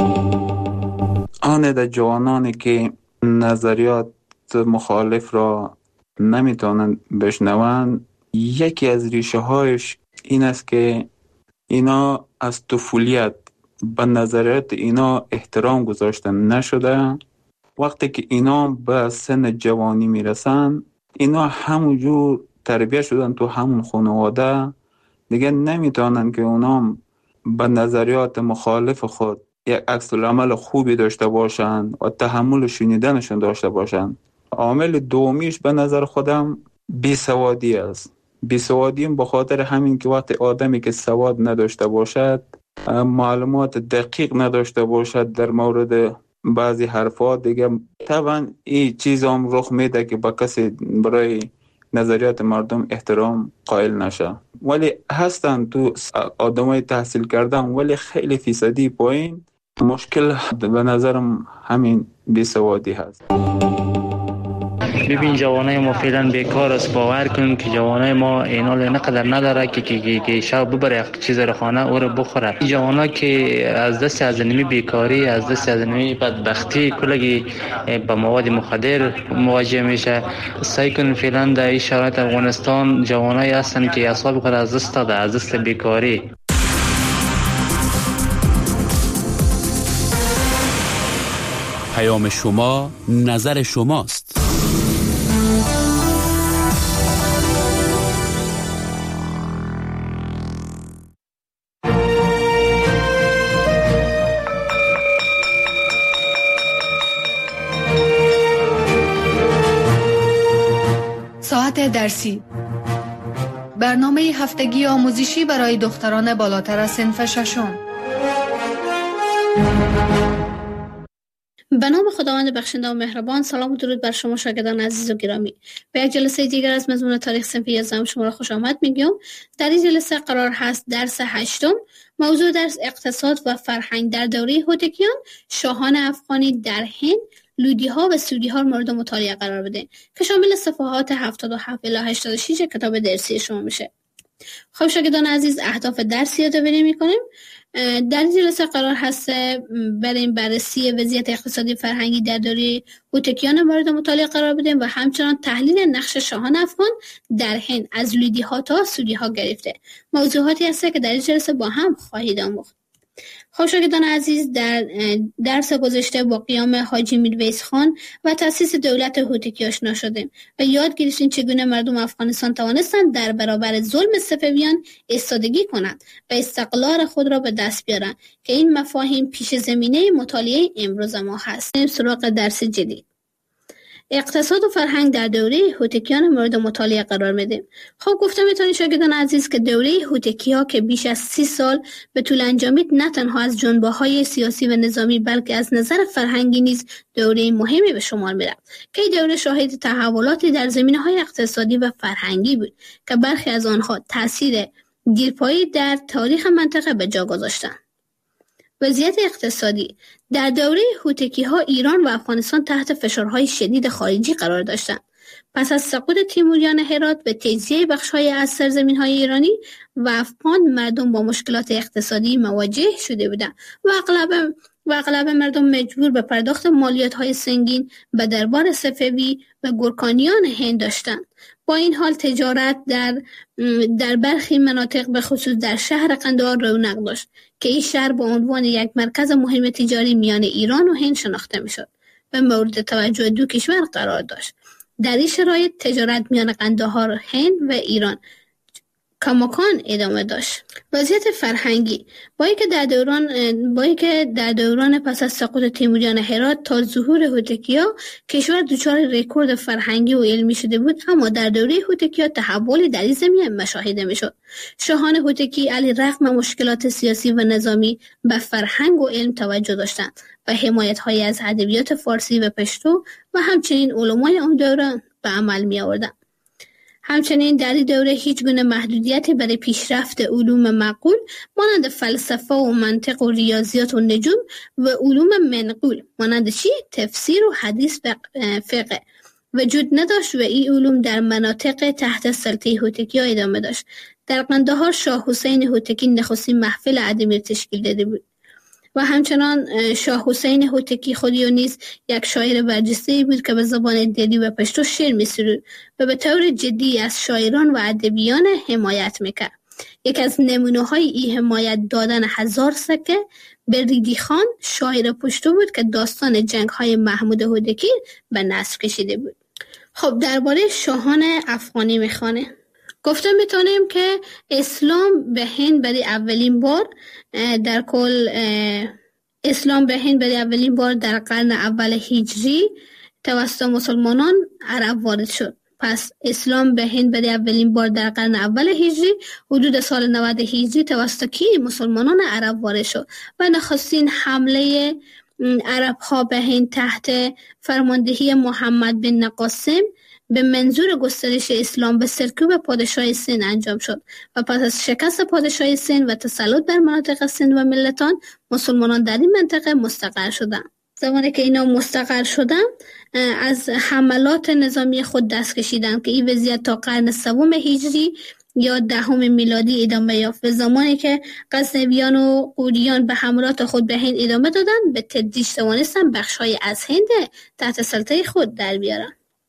آن در جوانانی که نظریات مخالف را نمیتونن بشنوند، یکی از ریشه هایش این است که اینا از طفولیت به نظریات اینا احترام گذاشتن نشده. وقتی که اینا به سن جوانی میرسن، اینا همونجور تربیت شدن تو همون خانواده، دیگه نمیتونن که اونا به نظریات مخالف خود یک عکس العمل خوبی داشته باشن و تحمل شنیدنشون داشته باشن. عامل دومیش به نظر خودم بیسوادی است. بیسوادی به خاطر همین که وقتی آدمی که سواد نداشته باشد، معلومات دقیق نداشته باشد در مورد بعضی حرفات، دیگه طبعا این چیز هم رخ میده که با کسی برای نظریات مردم احترام قائل نشه. ولی هستن تو آدمای تحصیل کردن ولی خیلی فیصدی پایین. مشکل به نظرم همین بیسوادی هست. ببین جوانای ما فعلا بیکار است. باور کن که جوانای ما اینا نقدر نداره که که که شب ببره چیز رو خانه او رو بخوره. این جوانا که از دست از نمی بیکاری، از دست از نمی بدبختی کلگی به مواد مخدر مواجه میشه. سعی کن فعلا در این شرایط افغانستان جوانای هستن که اعصاب خود از دست داده، از دست بیکاری. پیام شما، نظر شماست. ساعت درسی، برنامه هفتگی آموزشی برای دختران بالاتر از صنف ششم. به نام خداوند بخشنده و مهربان. سلام و درود بر شما شاگردان عزیز و گرامی. به یک جلسه دیگر از مضمون تاریخ صنف یازدهم شما را خوش آمد میگم. در این جلسه قرار هست درس هشتم، موضوع درس اقتصاد و فرهنگ در دوره هوتکیان، شاهان افغانی در هند، لودی ها و سودی ها مورد مطالعه قرار بده که شامل صفحات هفتاد و هفت الی هشتاد و شش کتاب درسی شما میشه. خب شاگردان عزیز، اهداف درس یادآوری میکنیم. در این جلسه قرار هست برای بررسی وضعیت اقتصادی فرهنگی در دوره هوتکیان مورد مطالعه قرار بدیم و همچنان تحلیل نقش شاهان افغان در هند از لودی ها تا سودی ها گرفته. موضوعاتی هست که در این جلسه با هم خواهید آموخت. خب شاگردان عزیز، در درس گذشته با قیام حاجی میرویس خان و تأسیس دولت هوتکی آشنا شدیم و یاد گرفتیم چگونه مردم افغانستان توانستند در برابر ظلم صفویان ایستادگی کنند و استقلال خود را به دست بیارند که این مفاهیم پیش زمینه مطالعه امروز ما هست. سراغ درس جدید، اقتصاد و فرهنگ در دوره هوتکیان مورد مطالعه قرار میدیم. خب گفتم میتونید شاگردان عزیز که دوره هوتکی ها که بیش از سی سال به طول انجامید، نه تنها از جنبه های سیاسی و نظامی بلکه از نظر فرهنگی نیز دوره مهمی به شمار میرفت که این دوره شاهد تحولاتی در زمینه های اقتصادی و فرهنگی بود که برخی از آنها تاثیر دیرپایی در تاریخ منطقه به جا گذاشتند. وضعیت اقتصادی در دوره هوتکی ها ایران و افغانستان تحت فشارهای شدید خارجی قرار داشتند. پس از سقوط تیموریان هرات و تجزیه بخش‌های از سرزمین‌های ایرانی و افغان، مردم با مشکلات اقتصادی مواجه شده بودند و اغلب و اغلب مردم مجبور به پرداخت مالیات‌های سنگین به دربار صفوی و گورکانیان هند داشتند. با این حال تجارت در در برخی مناطق به خصوص در شهر قندهار رونق داشت که این شهر به عنوان یک مرکز مهم تجاری میان ایران و هند شناخته میشد و مورد توجه دو کشور قرار داشت. در این شرایط تجارت میان قندهار، هند و ایران کماکان ادامه داشت. وضعیت فرهنگی با اینکه در دوران با اینکه در دوران پس از سقوط تیموریان هرات تا ظهور هوتکی‌ها کشور دچار رکورد فرهنگی و علمی شده بود، اما در دوره هوتکی‌ها تحولی در این زمینه مشاهده میشد. شاهان هوتکی علیرغم مشکلات سیاسی و نظامی به فرهنگ و علم توجه داشتند و حمایت‌هایی از ادبیات فارسی و پشتو و همچنین علومای آن دوران به عمل می‌آوردند. همچنین در این دوره هیچ گونه محدودیتی برای پیشرفت علوم معقول مانند فلسفه و منطق و ریاضیات و نجوم و علوم منقول مانند چی؟ تفسیر و حدیث و فقه وجود نداشت و این علوم در مناطق تحت سلطه هوتکی‌ها ادامه داشت. در قندهار شاه حسین هوتکی نخستین محفل ادبی تشکیل داده بود و همچنان شاه حسین هوتکی خودی و نیز یک شاعر برجسته‌ای بود که به زبان دری و پشتو شعر می‌سرود و به طور جدی از شاعران و ادیبان حمایت میکرد. یک از نمونه‌های این حمایت دادن هزار سکه به ریدی خان، شاعر پشتو بود که داستان جنگ‌های محمود هوتکی به نثر کشیده بود. خب درباره شاهان افغانی میخوانه. گفته میتونیم که اسلام به هند برای اولین بار در کل اسلام به هند برای اولین بار در قرن اول هجری توسط مسلمانان عرب وارد شد. پس اسلام به هند برای اولین بار در قرن اول هجری حدود سال نود هجری توسط کی مسلمانان عرب وارد شد و نخستین حمله عرب ها به هند تحت فرماندهی محمد بن قاسم به منظور گسترش اسلام به سرکوب پادشاه سند انجام شد و پس از شکست پادشاه سند و تسلط بر مناطق سند و ملتان، مسلمانان در این منطقه مستقر شدند. زمانی که اینا مستقر شدن از حملات نظامی خود دست کشیدن که این وضعیت تا قرن سوم هجری یا دهم میلادی ادامه یافت. زمانی که غزنویان و غوریان به حملات خود به هند ادامه دادن، به تدریج توانستن بخش‌های از هند تحت سلطه خود در بیارن.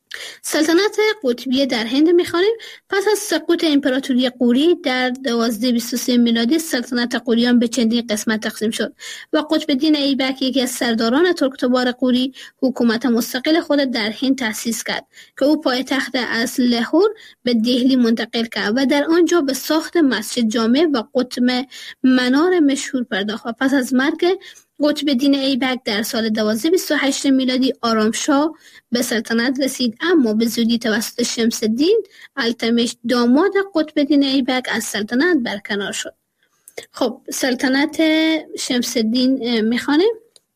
سلطنت قطبیه در هند می‌خوانیم. پس از سقوط امپراتوری غوری در دوازده بیست و سه میلادی سلطنت غوریان به چندین قسمت تقسیم شد و قطب الدین ایبک، یکی از سرداران ترکتبار غوری، حکومت مستقل خود در هند تأسیس کرد که او پایتخت از لاهور به دهلی منتقل کرد و در آنجا به ساخت مسجد جامع و قطب منار مشهور پرداخت و پس از مرگ قطب الدین ایبک در سال دوازده بیست و هشت میلادی آرامشاه به سلطنت رسید، اما به زودی توسط شمس الدین التمش داماد قطب الدین ایبک از سلطنت برکنار شد. خب سلطنت شمس الدین میخوانیم.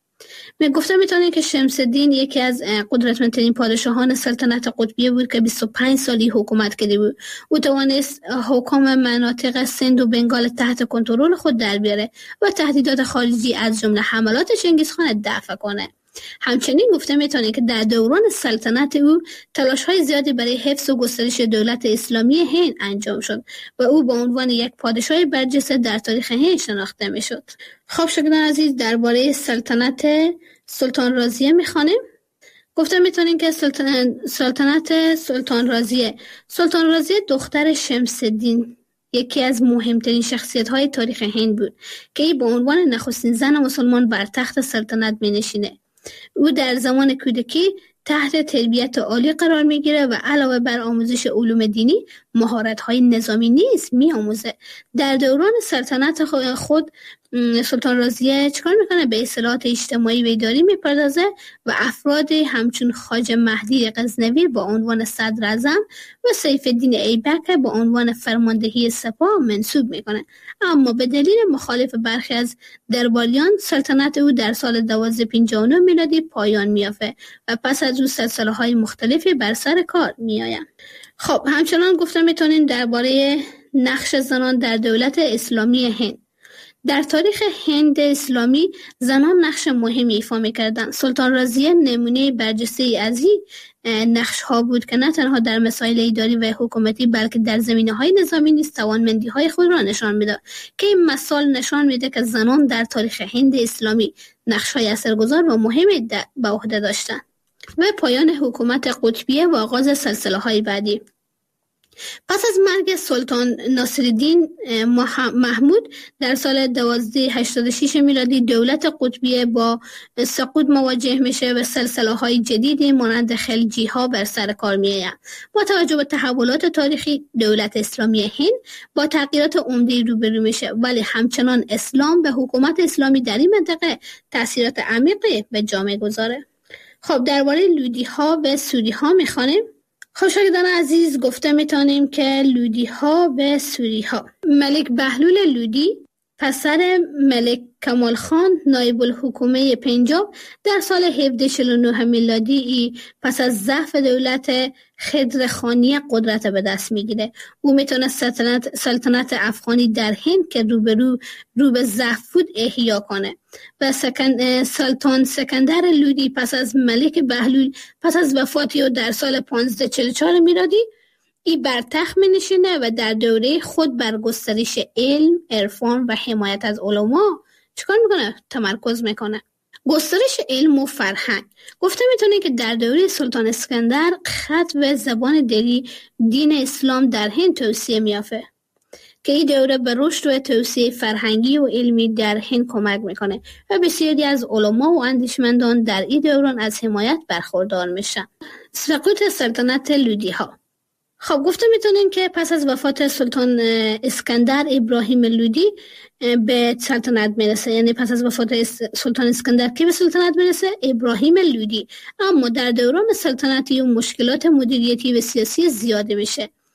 می گفته میتونیم که شمس الدین یکی از قدرتمندترین پادشاهان سلطنت قطبیه بود که بیست و پنج سالی حکومت کرده بود. او توانست حکام مناطق سند و بنگال تحت کنترل خود در بیاره و تهدیدات خارجی از جمله حملات چنگیزخان دفع کنه. همچنین گفته میتونه که در دوران سلطنت او تلاش‌های زیادی برای حفظ و گسترش دولت اسلامی هند انجام شد و او به عنوان یک پادشاه برجسته در تاریخ هند شناخته میشد. خب شاگردان عزیز، درباره سلطنت سلطان رازیه میخوانیم. گفته میتونیم که سلطنت سلطنت سلطان رازیه سلطان رازیه دختر شمس الدین یکی از مهمترین شخصیت‌های تاریخ هند بود که ای به عنوان نخستین زن مسلمان بر تخت سلطنت می‌نشینه. او در زمان کودکی تحت تربیت عالی قرار میگیره و علاوه بر آموزش علوم دینی مهارت‌های نظامی نیز می‌آموزه. در دوران سلطنت خود سلطان رازیه چکار میکنه؟ به اصلاحات اجتماعی و اداری میپردازه و افراد همچون خواجه مهدی غزنوی با عنوان صدر اعظم و سیف الدین ایبک با عنوان فرماندهی سپاه منصوب میکنه. اما به دلیل مخالف برخی از درباریان سلطنت او در سال دوازده پنجاه و نه میلادی پایان میافته و پس از او سلسله های مختلفی بر سر کار میآیند. خب همچنان گفته میتونیم درباره نقش زنان در دولت اسلامی هند. در تاریخ هند اسلامی زنان نقش مهمی ایفا می‌کردند. سلطان رازیه نمونه برجسته‌ای از این نقش‌ها بود که نه تنها در مسائل اداری و حکومتی بلکه در زمینه‌های نظامی نیز توانمندی‌های خود را نشان می‌داد که این مثال نشان میده که زنان در تاریخ هند اسلامی نقش‌های اثرگذار و مهمی به عهده داشتند. و پایان حکومت قطبیه و آغاز سلسله‌های بعدی. پس از مرگ سلطان ناصرالدین محمود در سال دوازده هشتاد و شش میلادی دولت قطبیه با سقوط مواجه میشه و سلسله‌های جدیدی مانند خلجی‌ها بر سر کار میآیند. با توجه به تحولات تاریخی دولت اسلامی هند با تغییرات عمده روبرو میشه، ولی همچنان اسلام به حکومت اسلامی در این منطقه تأثیرات عمیقی به جامعه گذاره. خب درباره لودی‌ها و سوری‌ها میخوانیم. خب شاگردان عزیز، گفته میتونیم که لودی‌ها و سوری‌ها. ملک بهلول لودی پسر ملک کمال خان نایب الحکومه پنجاب در سال هفده چهل و نه میلادی پس از ضعف دولت خضر خانی قدرت به دست میگیره. او میتونه سلطنت سلطنت افغانی در هند که روبرو رو به ضعف بود احیا کنه و سکن سلطان سکندر لودی پس از ملک بهلول پس از وفاتی او در سال پانزده چهل و چهار میلادی ای بر تخت می نشینه و در دوره خود بر گسترش علم، عرفان و حمایت از علما چیکار میکنه؟ تمرکز میکنه. گسترش علم و فرهنگ. گفته میتونه که در دوره سلطان اسکندر خط و زبان دری دین اسلام در هند توسعه میافته که این دوره به رشد و توسعه فرهنگی و علمی در هند کمک میکنه و بسیاری از علما و اندیشمندان در این دوران از حمایت برخوردار میشن. سقوط سلطنت لودی ها. خب گفته میتونیم که پس از وفات سلطان اسکندر ابراهیم لودی به سلطنت میرسه، یعنی پس از وفات سلطان اسکندر که به سلطنت میرسه ابراهیم لودی. اما در دوران سلطنتی و مشکلات مدیریتی و سیاسی زیاده میشه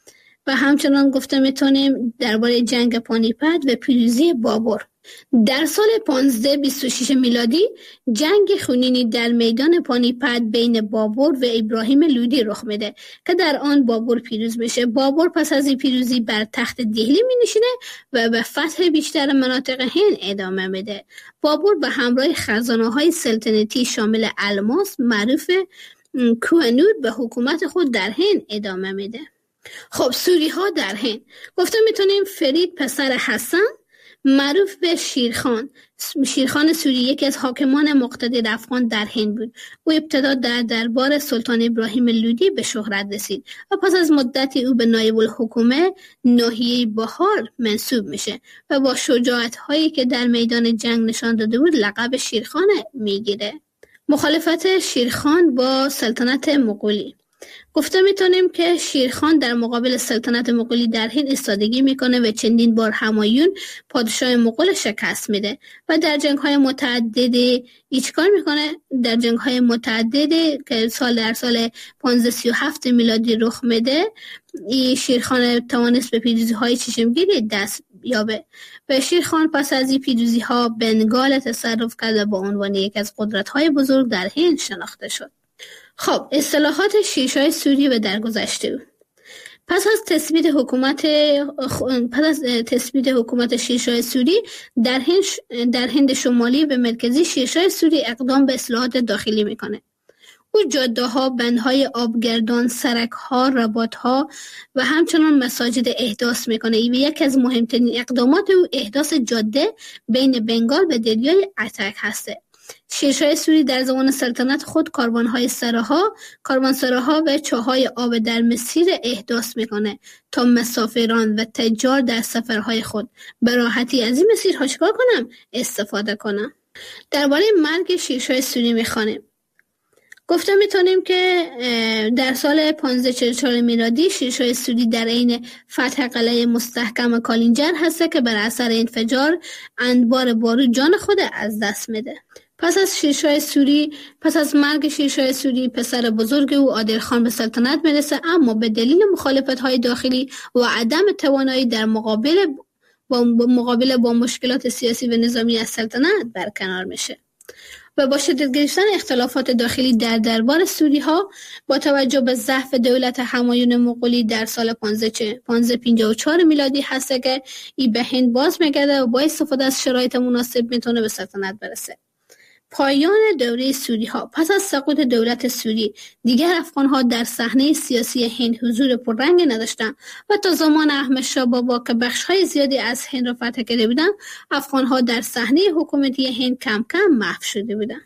و همچنان گفته میتونیم درباره جنگ پانیپت و پیروزی بابر. در سال پانزده بیست و شش میلادی جنگ خونینی در میدان پانیپت بین بابر و ابراهیم لودی رخ میده که در آن بابر پیروز میشه. بابر پس از این پیروزی بر تخت دهلی می نشینه و به فتح بیشتر مناطق هند ادامه میده. بابر به همراه خزانه های سلطنتی شامل الماس معروف کوهنور به حکومت خود در هند ادامه میده. خب سوری ها در هند گفته میتونیم فرید پسر حسن معروف به شیرخان شیرخان سوری یکی از حاکمان مقتدر افغان در هند بود. او ابتدا در دربار سلطان ابراهیم لودی به شهرت رسید و پس از مدتی او به نایب الحکومه ناحیه بهار منصوب میشه و با شجاعت هایی که در میدان جنگ نشان داده بود لقب شیرخان میگیره. مخالفت شیرخان با سلطنت مغولی گفته میتونیم که شیرخان در مقابل سلطنت مغولی در هند ایستادگی میکنه و چندین بار همایون پادشاه مغول شکست میده و در جنگ های متعددی ایچ کار میکنه. در جنگ های متعددی که سال در سال پانزده سی و هفت میلادی رخ میده این شیرخان توانست به پیروزی های چشمگیری دست یابه و شیرخان پس از این پیروزی ها بنگال تصرف کرده با عنوان یک از قدرت های بزرگ در هند شناخته شد. خب اصطلاحات شیرشاه سوری و درگذشته. پس از تثبیت حکومت پس از تثبیت حکومت شیرشاه سوری در هند در هند شمالی و مرکزی شیرشاه سوری اقدام به اصلاحات داخلی میکنه. او جاده‌ها، بندهای آبگردان، سرک‌ها، رباط‌ها و همچنان مساجد احداث میکنه. و یکی از مهمترین اقدامات او احداث جاده بین بنگال و دریای اتک هسته. شیرشاه سوری در زمان سلطنت خود کاروان‌های سراها، کاروانسراها و چاهای آب در مسیر احداث میکنه تا مسافران و تجار در سفرهای خود به راحتی از این مسیرها چیکار کنم؟ استفاده کنم. درباره مرگ شیرشاه سوری میخوانیم. گفته میتونیم که در سال پانزده چهل و چهار میلادی شیرشاه سوری در عین فتح قلعه مستحکم کالینجر هسته که بر اثر انفجار انبار بارود جان خود از دست میده. پس از شیرشاه سوری پس از مرگ شیرشاه سوری پسر بزرگ او عادل خان به سلطنت میرسه، اما به دلیل مخالفت‌های داخلی و عدم توانایی در مقابل با مقابله با مشکلات سیاسی و نظامی از سلطنت برکنار میشه و با شدت گرفتن اختلافات داخلی در دربار سوری ها با توجه به ضعف دولت همایون مغولی در سال پانزده پنجاه و چهار میلادی هست که ای به هند باز میگرده و با استفاده از شرایط مناسب میتونه به سلطنت برسه. پایان دوره سوری ها. پس از سقوط دولت سوری دیگر افغان ها در صحنه سیاسی هند حضور پررنگ نداشتند و تا زمان احمد شاه بابا که بخش های زیادی از هند را فتح کرده بودند افغان ها در صحنه حکومتی هند کم کم محو شده بودند.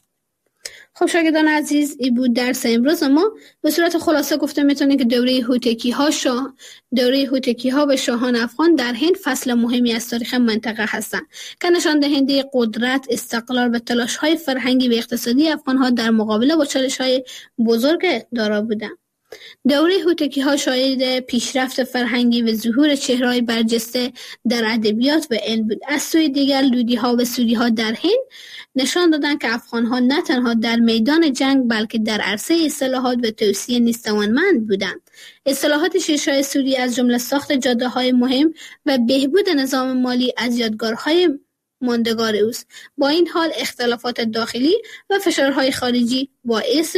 خب شاگردان عزیز، این بود درس امروز ما. به صورت خلاصه گفته میتونیم که دوره هوتکی ها شاه دوره هوتکی ها و شاهان افغان در هند فصل مهمی از تاریخ منطقه هستند که نشان دهنده قدرت، استقلال و تلاش های فرهنگی و اقتصادی افغان ها در مقابله با چالش های بزرگ دارا بودند. دوره هوتکی ها شاهد پیشرفت فرهنگی و ظهور چهره‌های برجسته در ادبیات و علم بود. از سوی دیگر لودی ها و سوری ها در هند نشان دادند که افغان ها نه تنها در میدان جنگ بلکه در عرصه اصلاحات و توسعه نیز توانمند بودند. اصلاحات شیرشاه سوری از جمله ساخت جاده های مهم و بهبود نظام مالی از یادگارهای ماندگار اوست. با این حال اختلافات داخلی و فشارهای خارجی باعث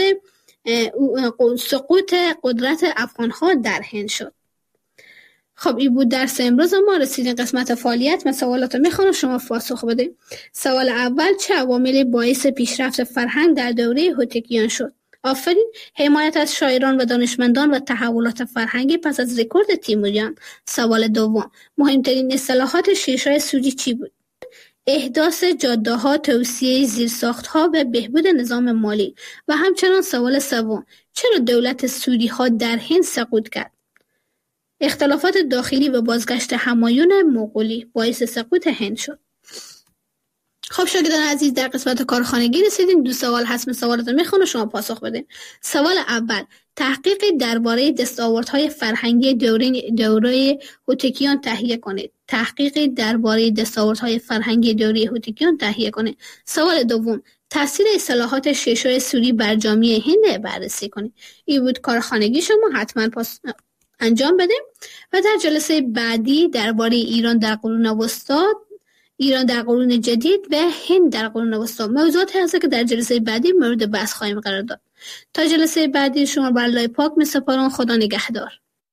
سقوط قدرت افغان‌ها در هند شد. خب این بود درس امروز ما. رسیدین قسمت فعالیت. من سوالات رو میخوام شما پاسخ بده. سوال اول: چه عواملی باعث پیشرفت فرهنگ در دوره هوتکیان شد؟ آفرین. حمایت از شاعران و دانشمندان و تحولات فرهنگی پس از رکورد تیموریان. سوال دوم: مهمترین اصلاحات شیرشاه سوری چی بود؟ احداث جاده‌ها، توسعه زیرساخت‌ها و بهبود نظام مالی. و همچنان سوال سوم: چرا دولت سوری‌ها در هند سقوط کرد؟ اختلافات داخلی و بازگشت همایون مغولی باعث سقوط هند شد. خب شاگردان عزیز، در قسمت کارخانگی رسیدیم. دو سوال هست، من سوالات رو میخونم شما پاسخ بدین. سوال اول: تحقیق درباره دستاوردهای فرهنگی دوره دوره هوتکیان تهیه کنید. تحقیق درباره دستاوردهای فرهنگی دوره هوتکیان تهیه کنید. سوال دوم: تاثیر اصلاحات شیرشاه سوری بر جامعه هند بررسی کنید. این بود کارخانگی شما. حتما پاس انجام بدیم و در جلسه بعدی درباره ایران در قرون وسطی، ایران در قرون جدید و هند در قرون وسطی موضوعاتی هست که در جلسه بعدی مورد بحث خواهیم قرار داد. تا جلسه بعدی شما بر الله پاک می‌سپارم. خدا نگهدار.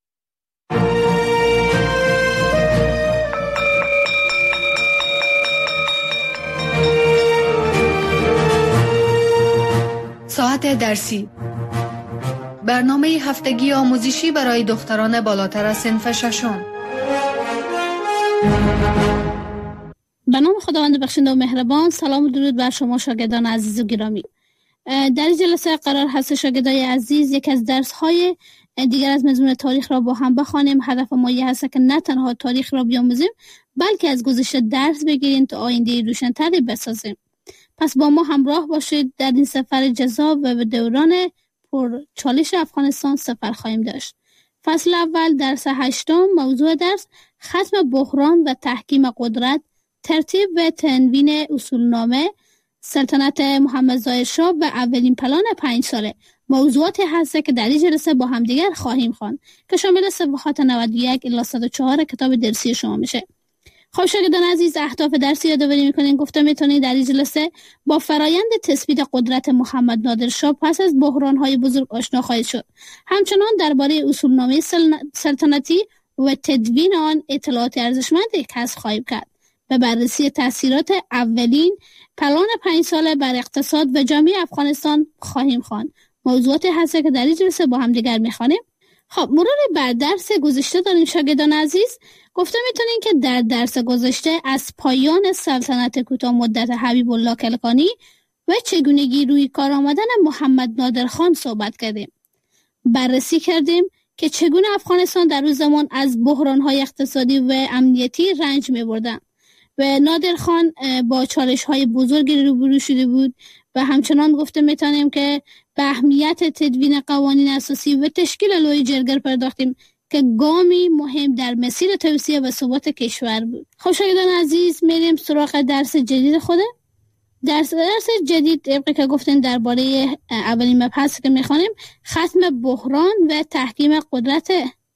ساعت درسی، برنامه هفتگی آموزشی برای دختران بالاتر از صنف ششم. به نام خداوند بخشنده و مهربان. سلام و درود بر شما شاگردان عزیز و گرامی. در جلسه قرار هست شاگردای عزیز یک از درس‌های دیگر از مضمون تاریخ را با هم بخوانیم. هدف ما این هست که نه تنها تاریخ را بیاموزیم بلکه از گذشته درس بگیریم تا آینده روشن‌تری بسازیم. پس با ما همراه باشید. در این سفر جذاب و به دوران پر چالش افغانستان سفر خواهیم داشت. فصل اول درس هشتم، موضوع درس ختم بحران و تحکیم قدرت، ترتیب و تنوین اصولنامه سلطنت محمد ظاهر شاه و اولین پلان پنج ساله. موضوعاتی هست که در این جلسه با همدیگر خواهیم خواند که شامل صفحات نود و یک الی صد و چهار کتاب درسی شما میشه. خب شاگردان عزیز، اهداف درسی یادآوری میکنین. گفته میتونید در این جلسه با فرایند تثبیت قدرت محمد نادر شاه پس از بحران‌های بزرگ آشنا خواهید شد. همچنان درباره اصولنامه سلطنتی و تدوین آن اطلاعات ارزشمندی کسب خواهید کرد. به بررسی تاثیرات اولین پلان پنج ساله بر اقتصاد و جامعه افغانستان خواهیم خواند. موضوعاتی هست که در این جلسه با هم دیگر میخوانیم. خب مرور بر درس گذشته داریم شاگردان عزیز. گفته میتونین که در درس گذشته از پایان سلطنت کوتاه مدت حبیب الله کلکانی و چگونگی روی کار آمدن محمد نادر خان صحبت کردیم. بررسی کردیم که چگونه افغانستان در روز زمان از بحران‌های اقتصادی و امنیتی رنج می‌بردند و نادر خان با چالش‌های بزرگی روبرو شده بود. و همچنان گفته میتونیم که به اهمیت تدوین قوانین اساسی و تشکیل لوی جرگه پرداختیم که گامی مهم در مسیر توسعه و ثبات کشور بود. خب شاگردان عزیز، میریم سراغ درس جدید خوده. درس درس جدید طبق که گفتن درباره اولین مبحث که میخوانیم ختم بحران و تحکیم قدرت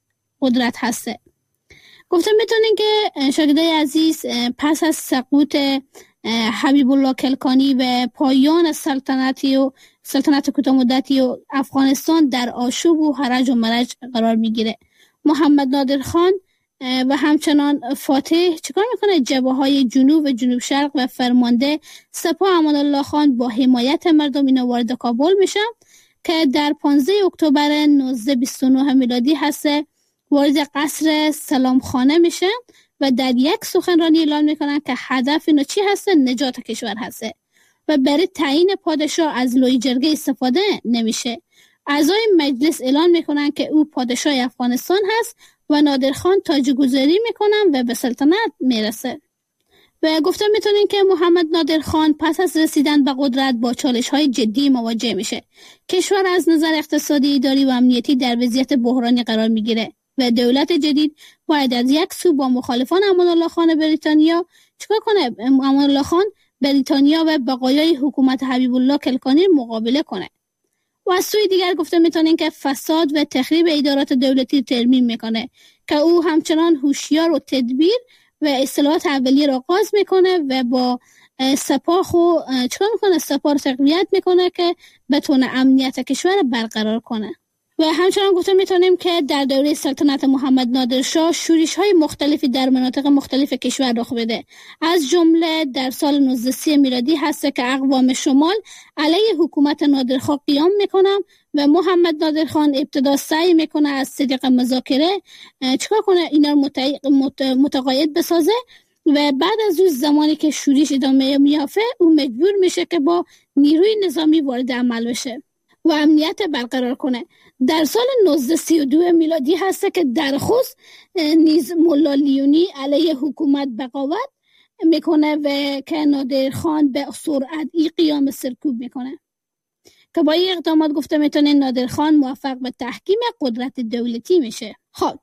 قدرت هسته. گفتم میتونین که شاگردای عزیز پس از سقوط حبیب الله کلکانی و پایان سلطنتی و سلطنت کوتاه مدتی و افغانستان در آشوب و هرج و مرج قرار میگیره. محمد نادر خان و همچنان فاتح چیکار میکنه؟ جبهه‌های جنوب و جنوب شرق و فرمانده سپاه امان الله خان با حمایت مردم اینا وارد کابل میشن که در پانزده اکتبر نوزده بیست و نه میلادی هست وارد قصر سلامخانه میشن و در یک سخنرانی اعلام میکنن که هدف اینو چی هست؟ نجات کشور هست و برای تعیین پادشاه از لوی جرگه استفاده نمیشه. اعضای مجلس اعلام میکنن که او پادشاه افغانستان هست و نادرخان تاجگذاری میکنن و به سلطنت میرسه. و گفتم میتونین که محمد نادر خان پس از رسیدن به قدرت با چالش های جدی مواجه میشه. کشور از نظر اقتصادی، اداری و امنیتی در وضعیت بحرانی قرار میگیره و دولت جدید باید از یک سو با مخالفان امان الله خان بریتانیا چیکار کنه؟ امان الله خان بریتانیا و بقایای حکومت حبیب الله کلکانی مقابله کنه. و از سوی دیگر گفته میتونین که فساد و تخریب ادارات دولتی ترمیم میکنه که او همچنان هوشیار و تدبیر و اصلاحات اولیه را آغاز میکنه و با سپاه خو چیکار میکنه؟ سپاه رو تقویت میکنه که بتونه امنیت کشور برقرار کنه. و همچنان گفته میتونیم که در دوره سلطنت محمد نادر شاه شورش های مختلفی در مناطق مختلف کشور رخ بده. از جمله در سال نوزده سی میلادی هست که اقوام شمال علیه حکومت نادرخان قیام میکنن و محمد نادر خان ابتدا سعی میکنه از طریق مذاکره چیکار کنه؟ اینا رو متقاعد بسازه و بعد از اون زمانی که شورش ادامه میافته او مجبور میشه که با نیروی نظامی وارد عمل بشه و امنیت برقرار کنه. در سال نوزده سی و دو میلادی هست که در خوست نیز ملا لیونی علیه حکومت بغاوت میکنه و که نادر خان به سرعت ای قیام سرکوب میکنه که با این اقدامات گفته میتونه نادر خان موفق به تحکیم قدرت دولتی میشه. خب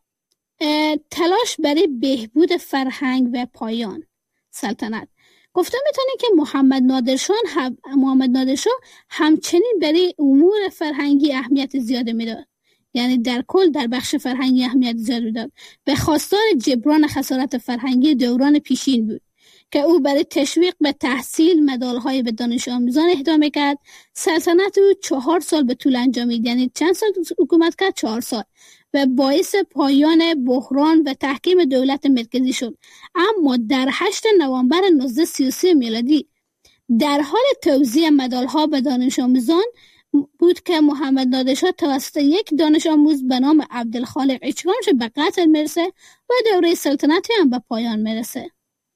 تلاش برای بهبود فرهنگ و پایان سلطنت. گفته میتونه که محمد نادرشاه محمد نادرشاه همچنین برای امور فرهنگی اهمیت زیاده میداد. یعنی در کل در بخش فرهنگی اهمیت زیاد داد و خواستار جبران خسارت فرهنگی دوران پیشین بود که او برای تشویق به تحصیل مدال‌های به دانش آموزان اهدا می‌کرد. سلطنت او چهار سال به طول انجامید، یعنی چند سال حکومت کرد؟ چهار سال، و باعث پایان بحران و تحکیم دولت مرکزی شد. اما در هشتم نوامبر نوزده سی و سه میلادی در حال توزیع مدال‌ها به دانش آموزان بود که محمد نادرشاه توسط یک دانش آموز به نام عبدالخالق اچکانش به قتل میرسه و دوره سلطنتی هم به پایان میرسه.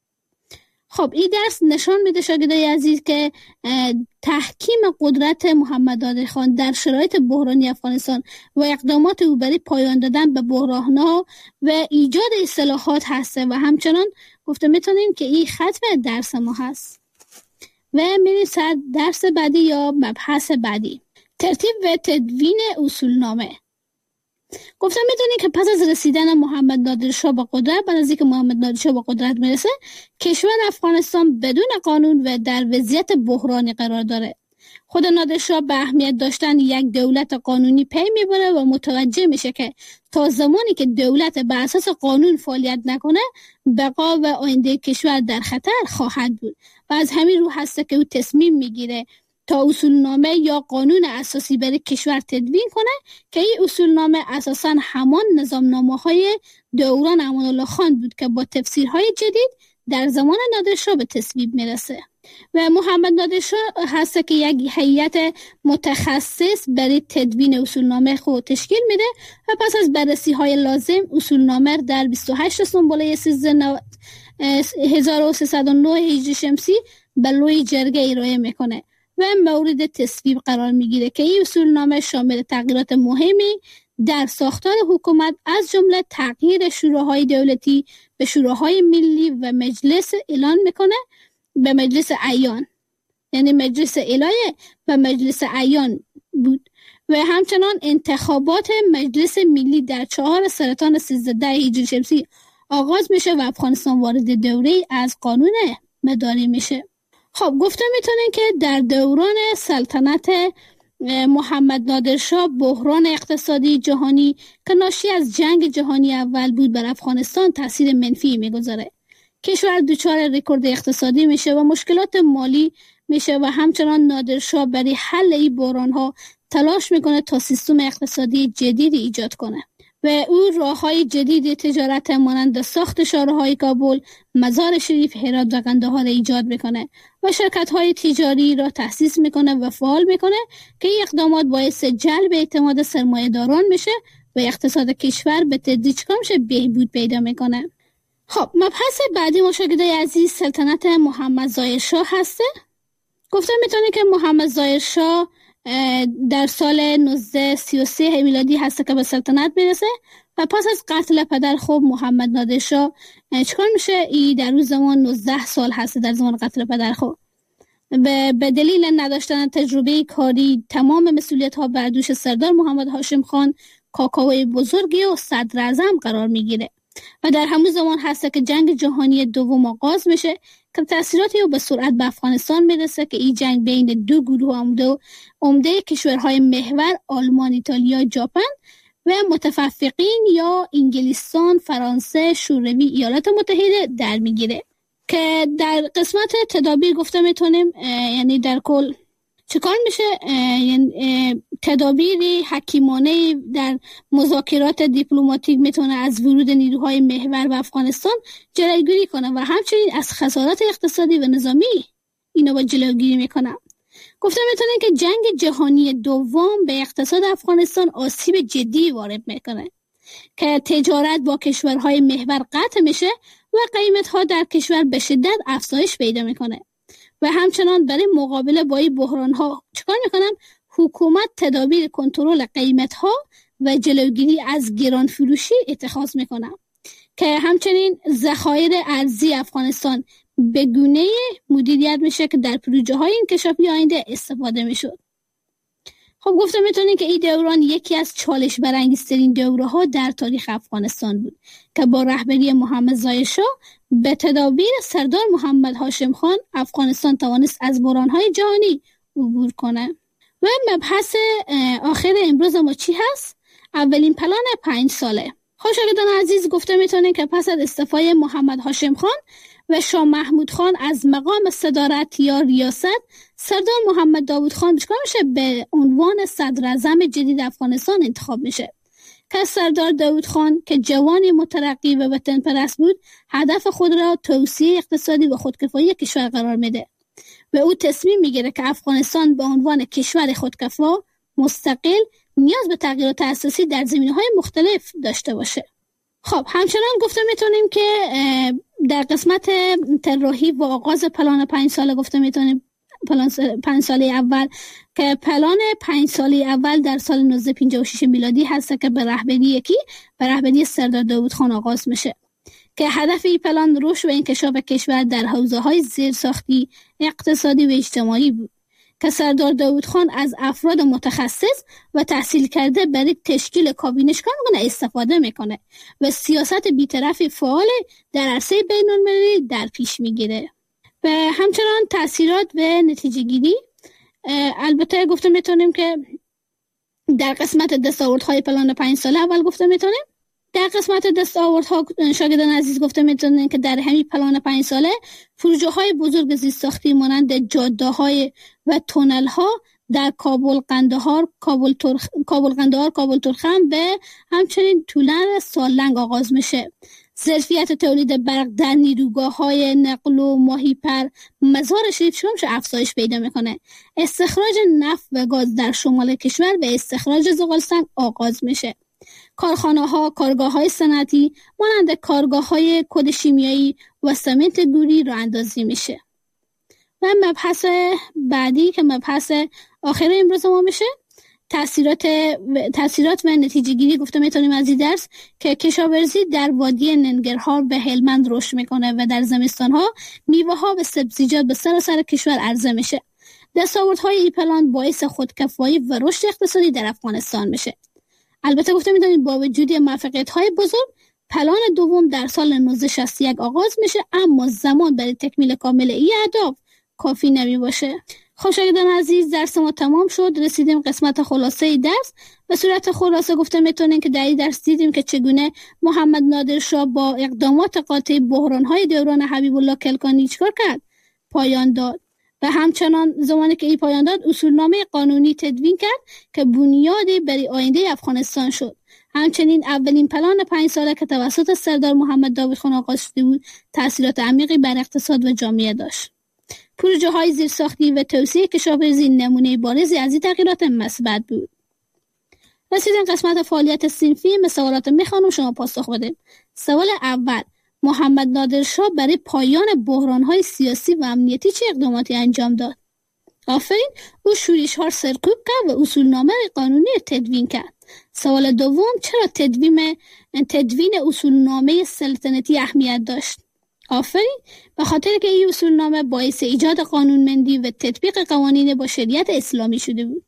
خب این درس نشان میده شاگردای عزیز که تحکیم قدرت محمد نادر خان در شرایط بحرانی افغانستان و اقدامات او برای پایان دادن به بحران‌ها و ایجاد اصلاحات هسته و همچنان گفته میتونیم که این ختم درس ما هست. و میریم سر درس بعدی یا مبحث بعدی، ترتیب و تدوین اصولنامه. گفتم میدونی که پس از رسیدن محمد نادر شاه به قدرت، بعد از اینکه محمد نادر شاه به قدرت میرسه، کشور افغانستان بدون قانون و در وضعیت بحرانی قرار داره. خود نادر شاه به اهمیت داشتن یک دولت قانونی پی میبره و متوجه میشه که تا زمانی که دولت بر اساس قانون فعالیت نکنه، بقا و آینده کشور در خطر خواهد بود و از همین رو هست که او تصمیم میگیره تا اصولنامه یا قانون اساسی برای کشور تدوین کنه که این اصولنامه اساساً همان نظامنامه‌های دوران امان الله خان بود که با تفسیرهای جدید در زمان نادرشاه به تصویب میرسه و محمد نادرشاه هست که یک هیئت متخصص برای تدوین اصولنامه خود تشکیل میده و پس از بررسی های لازم اصولنامه در بیست و هشت سنبله هزار و سیصد و نه هجری شمسی به لوی جرگه ارائه میکنه و مورد تصویب قرار میگیره که این اصولنامه شامل تغییرات مهمی در ساختار حکومت از جمله تغییر شوراهای دولتی به شوراهای ملی و مجلس اعلان میکنه به مجلس اعیان، یعنی مجلس الهه و مجلس اعیان بود و همچنان انتخابات مجلس ملی در چهار سرطان سیزده هجری شمسی آغاز میشه و افغانستان وارد دوره از قانون مداری میشه. خب گفته میتونین که در دوران سلطنت محمد نادر شاه بحران اقتصادی جهانی که ناشی از جنگ جهانی اول بود بر افغانستان تاثیر منفی میگذاره. کشور دچار رکورد اقتصادی میشه و مشکلات مالی میشه و همچنان نادر شاه برای حل این بحران ها تلاش میکنه تا سیستم اقتصادی جدیدی ایجاد کنه و او راههای جدید تجارت مانند ساخت شاهراهای کابل، مزار شریف، هرات و قندهار ایجاد میکنه و شرکت‌های تجاری را تأسیس میکنه و فعال میکنه که این اقدامات باعث جلب اعتماد سرمایه‌داران میشه و اقتصاد کشور به تدریج کامش بهبود پیدا میکنه. خب مبحث بعدی مشاهدای عزیز سلطنت محمد ظاهر شاه هسته. گفتم میتونه که محمد ظاهر شاه در سال نوزده سی و سه میلادی هست که به سلطنت میرسه و پس از قتل پدر خوب محمد نادر شاه چکار میشه؟ ای در روز زمان نوزده سال هست در زمان قتل پدر خوب به, به دلیل نداشتن تجربه کاری تمام مسئولیت ها بر دوش سردار محمد هاشم خان کاکاوی بزرگی و صدر اعظم قرار میگیره و در همون زمان هست که جنگ جهانی دوم آغاز میشه که تأثیراتی به سرعت به افغانستان میرسه که این جنگ بین دو گروه عمده عمده کشورهای محور آلمان، ایتالیا، ژاپن و متفقین یا انگلستان، فرانسه، شوروی، ایالات متحده در میگیره که در قسمت تدابیر گفته میتونیم یعنی در کل چیکار میشه؟ یعنی تدابیری حکیمانه در مذاکرات دیپلماتیک میتونه از ورود نیروهای محور به افغانستان جلوگیری کنه و همچنین از خسارات اقتصادی و نظامی اینا با جلوگیری میکنه. گفتم میتونه که جنگ جهانی دوم به اقتصاد افغانستان آسیب جدی وارد میکنه که تجارت با کشورهای محور قطع میشه و قیمت‌ها در کشور به شدت افزایش پیدا میکنه و همچنان برای مقابله با این بحران‌ها چیکار میکنن؟ حکومت تدابیر کنترل قیمت‌ها و جلوگیری از گران فروشی اتخاذ میکنه که همچنین ذخایر ارزی افغانستان به گونه مدیریت میشه که در پروژه‌های انکشافی آینده استفاده میشد. خب گفتم میتونین که این دوران یکی از چالش برانگیزترین دوره‌ها در تاریخ افغانستان بود که با رهبری محمد ظاهر شاه به تدابیر سردار محمد هاشم خان افغانستان توانست از بحران‌های جهانی عبور کنه. و مبحث آخر امروز ما چی هست؟ اولین پلان پنج ساله. خوشاگدان عزیز، گفته میتونیم که پس از استعفای محمد هاشم خان و شاه محمود خان از مقام صدارت یا ریاست، سردار محمد داود خان چیکار میشه؟ به عنوان صدر اعظم جدید افغانستان انتخاب میشه. که سردار داود خان که جوانی مترقی و وطن پرست بود، هدف خود را توسعه اقتصادی و خودکفایی کشور قرار میده و او تصمیم میگیره که افغانستان به عنوان کشور خودکفا مستقل نیاز به تغییرات اساسی در زمینه‌های مختلف داشته باشه. خب همچنان گفته میتونیم که در قسمت طراحی و آغاز پلان پنج ساله گفته میتونیم پلان پنج ساله اول که پلان پنج ساله اول در سال نوزده پنجاه و شش میلادی هست که به رهبری یکی به رهبری سردار داود خان آغاز میشه که هدف این پلان رشد و انکشاف کشور در حوزه‌های زیرساختی، اقتصادی و اجتماعی بود که سردار داود خان از افراد متخصص و تحصیل کرده برای تشکیل کابینش کار میکنه استفاده میکنه و سیاست بی‌طرف فعال در عرصه بین‌المللی در پیش میگیره. و همچنان تأثیرات و نتیجه گیری، البته گفته میتونیم که در قسمت دستاوردهای پلان پنج ساله اول گفته میتونیم در قسمت دستاوردها شاگردان عزیز گفته میتونیم که در همین پلان پنج ساله پروژه های بزرگ زیرساختی مانند جاده های و تونل ها در کابل قندهار، کابل ترخ، کابل قندهار، کابل ترخم و همچنین طولن سالنگ آغاز میشه. ظرفیت تولید برق در نیروگاه‌های نقل و ماهیپر مزار شریف شمش افزایش پیدا میکنه. استخراج نفت و گاز در شمال کشور و استخراج زغالسنگ آغاز میشه. کارخانه‌ها، کارگاه‌های صنعتی مانند کارگاه‌های کد شیمیایی و سمنت گوری راه اندازی میشه. و مبحث بعدی که مبحث آخر امروز ما میشه تأثیرات تأثیرات و نتیجه گیری. گفته میتونیم از این درس که کشاورزی در وادی ننگرهار و هلمند رشد میکنه و در زمستانها میوه ها و سبزیجات به سراسر کشور عرضه میشه. دستاوردهای این پلان باعث خودکفایی و رشد اقتصادی در افغانستان میشه. البته گفته میتونیم با وجود موفقیت های بزرگ، پلان دوم در سال نوزده شصت و یک آغاز میشه، اما زمان برای تکمیل کامل این اهداف کافی نمی باشه. خوشاگدان عزیز، درس ما تمام شد. رسیدیم قسمت خلاصه درس. به صورت خلاصه گفته میتونیم که در این درس دیدیم که چگونه محمد نادر شاه با اقدامات قاطع بحران‌های دوران حبیب الله کلکانی چیکار کرد؟ پایان داد. و همچنان زمانی که این پایان داد اصولنامه قانونی تدوین کرد که بنیادی برای آینده افغانستان شد. همچنین اولین پلان پنج ساله که توسط سردار محمد داود خان آغاز شده بود تأثیرات عمیقی بر اقتصاد و جامعه داشت. پروژه های زیرساختی و توسعه کشاورزی نمونه بارزی از این تغییرات مثبت بود. رسیدیم قسمت فعالیت صنفی. سوالات میخوانم شما پاسخ بدید. سوال اول: محمد نادر شاه برای پایان بحران‌های سیاسی و امنیتی چه اقداماتی انجام داد؟ آفرین، او شورش‌ها سرکوب کرد و اصولنامه قانونی تدوین کرد. سوال دوم: چرا تدوین تدوین اصولنامه سلطنتی اهمیت داشت؟ آفرین، به خاطر که این اصولنامه باعث ایجاد قانونمندی و تطبیق قوانین با شریعت اسلامی شده بود.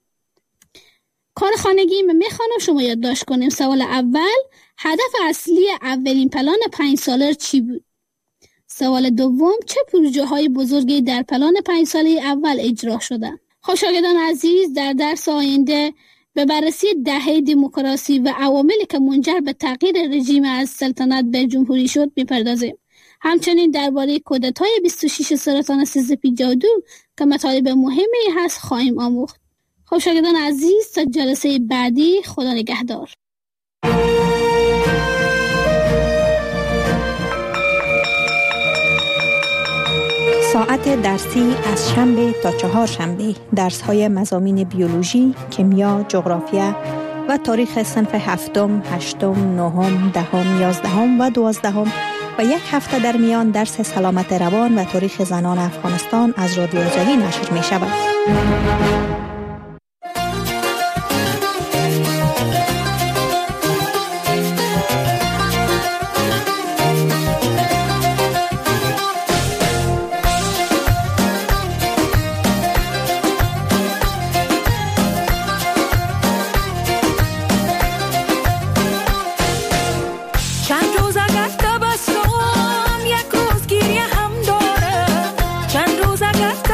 کار خانگی من میخوانم شما یادداشت کنیم. سوال اول: هدف اصلی اولین پلان پنج ساله چی بود؟ سوال دوم: چه پروژه های بزرگی در پلان پنج ساله اول اجرا شدند؟ خوشاگدان عزیز، در درس آینده به بررسی دهه دموکراسی و عواملی که منجر به تغییر رژیم از سلطنت به جمهوری شد میپردازیم. همچنین درباره کودتای بیست و شش سرطان سیزده پنجاه و دو که مطالب مهمی هست خواهیم آموخت. خوشاگدان عزیز، تا جلسه بعدی، خدا نگهدار. ساعت درسی از شنبه تا چهار شنبه درس‌های مضامین بیولوژی، کیمیا، جغرافیا و تاریخ صنف هفتم، هشتم، نهم، دهم، یازدهم و دوازدهم و یک هفته در میان درس سلامت روان و تاریخ زنان افغانستان از رادیو آزادی نشر می شود. چند روز اگر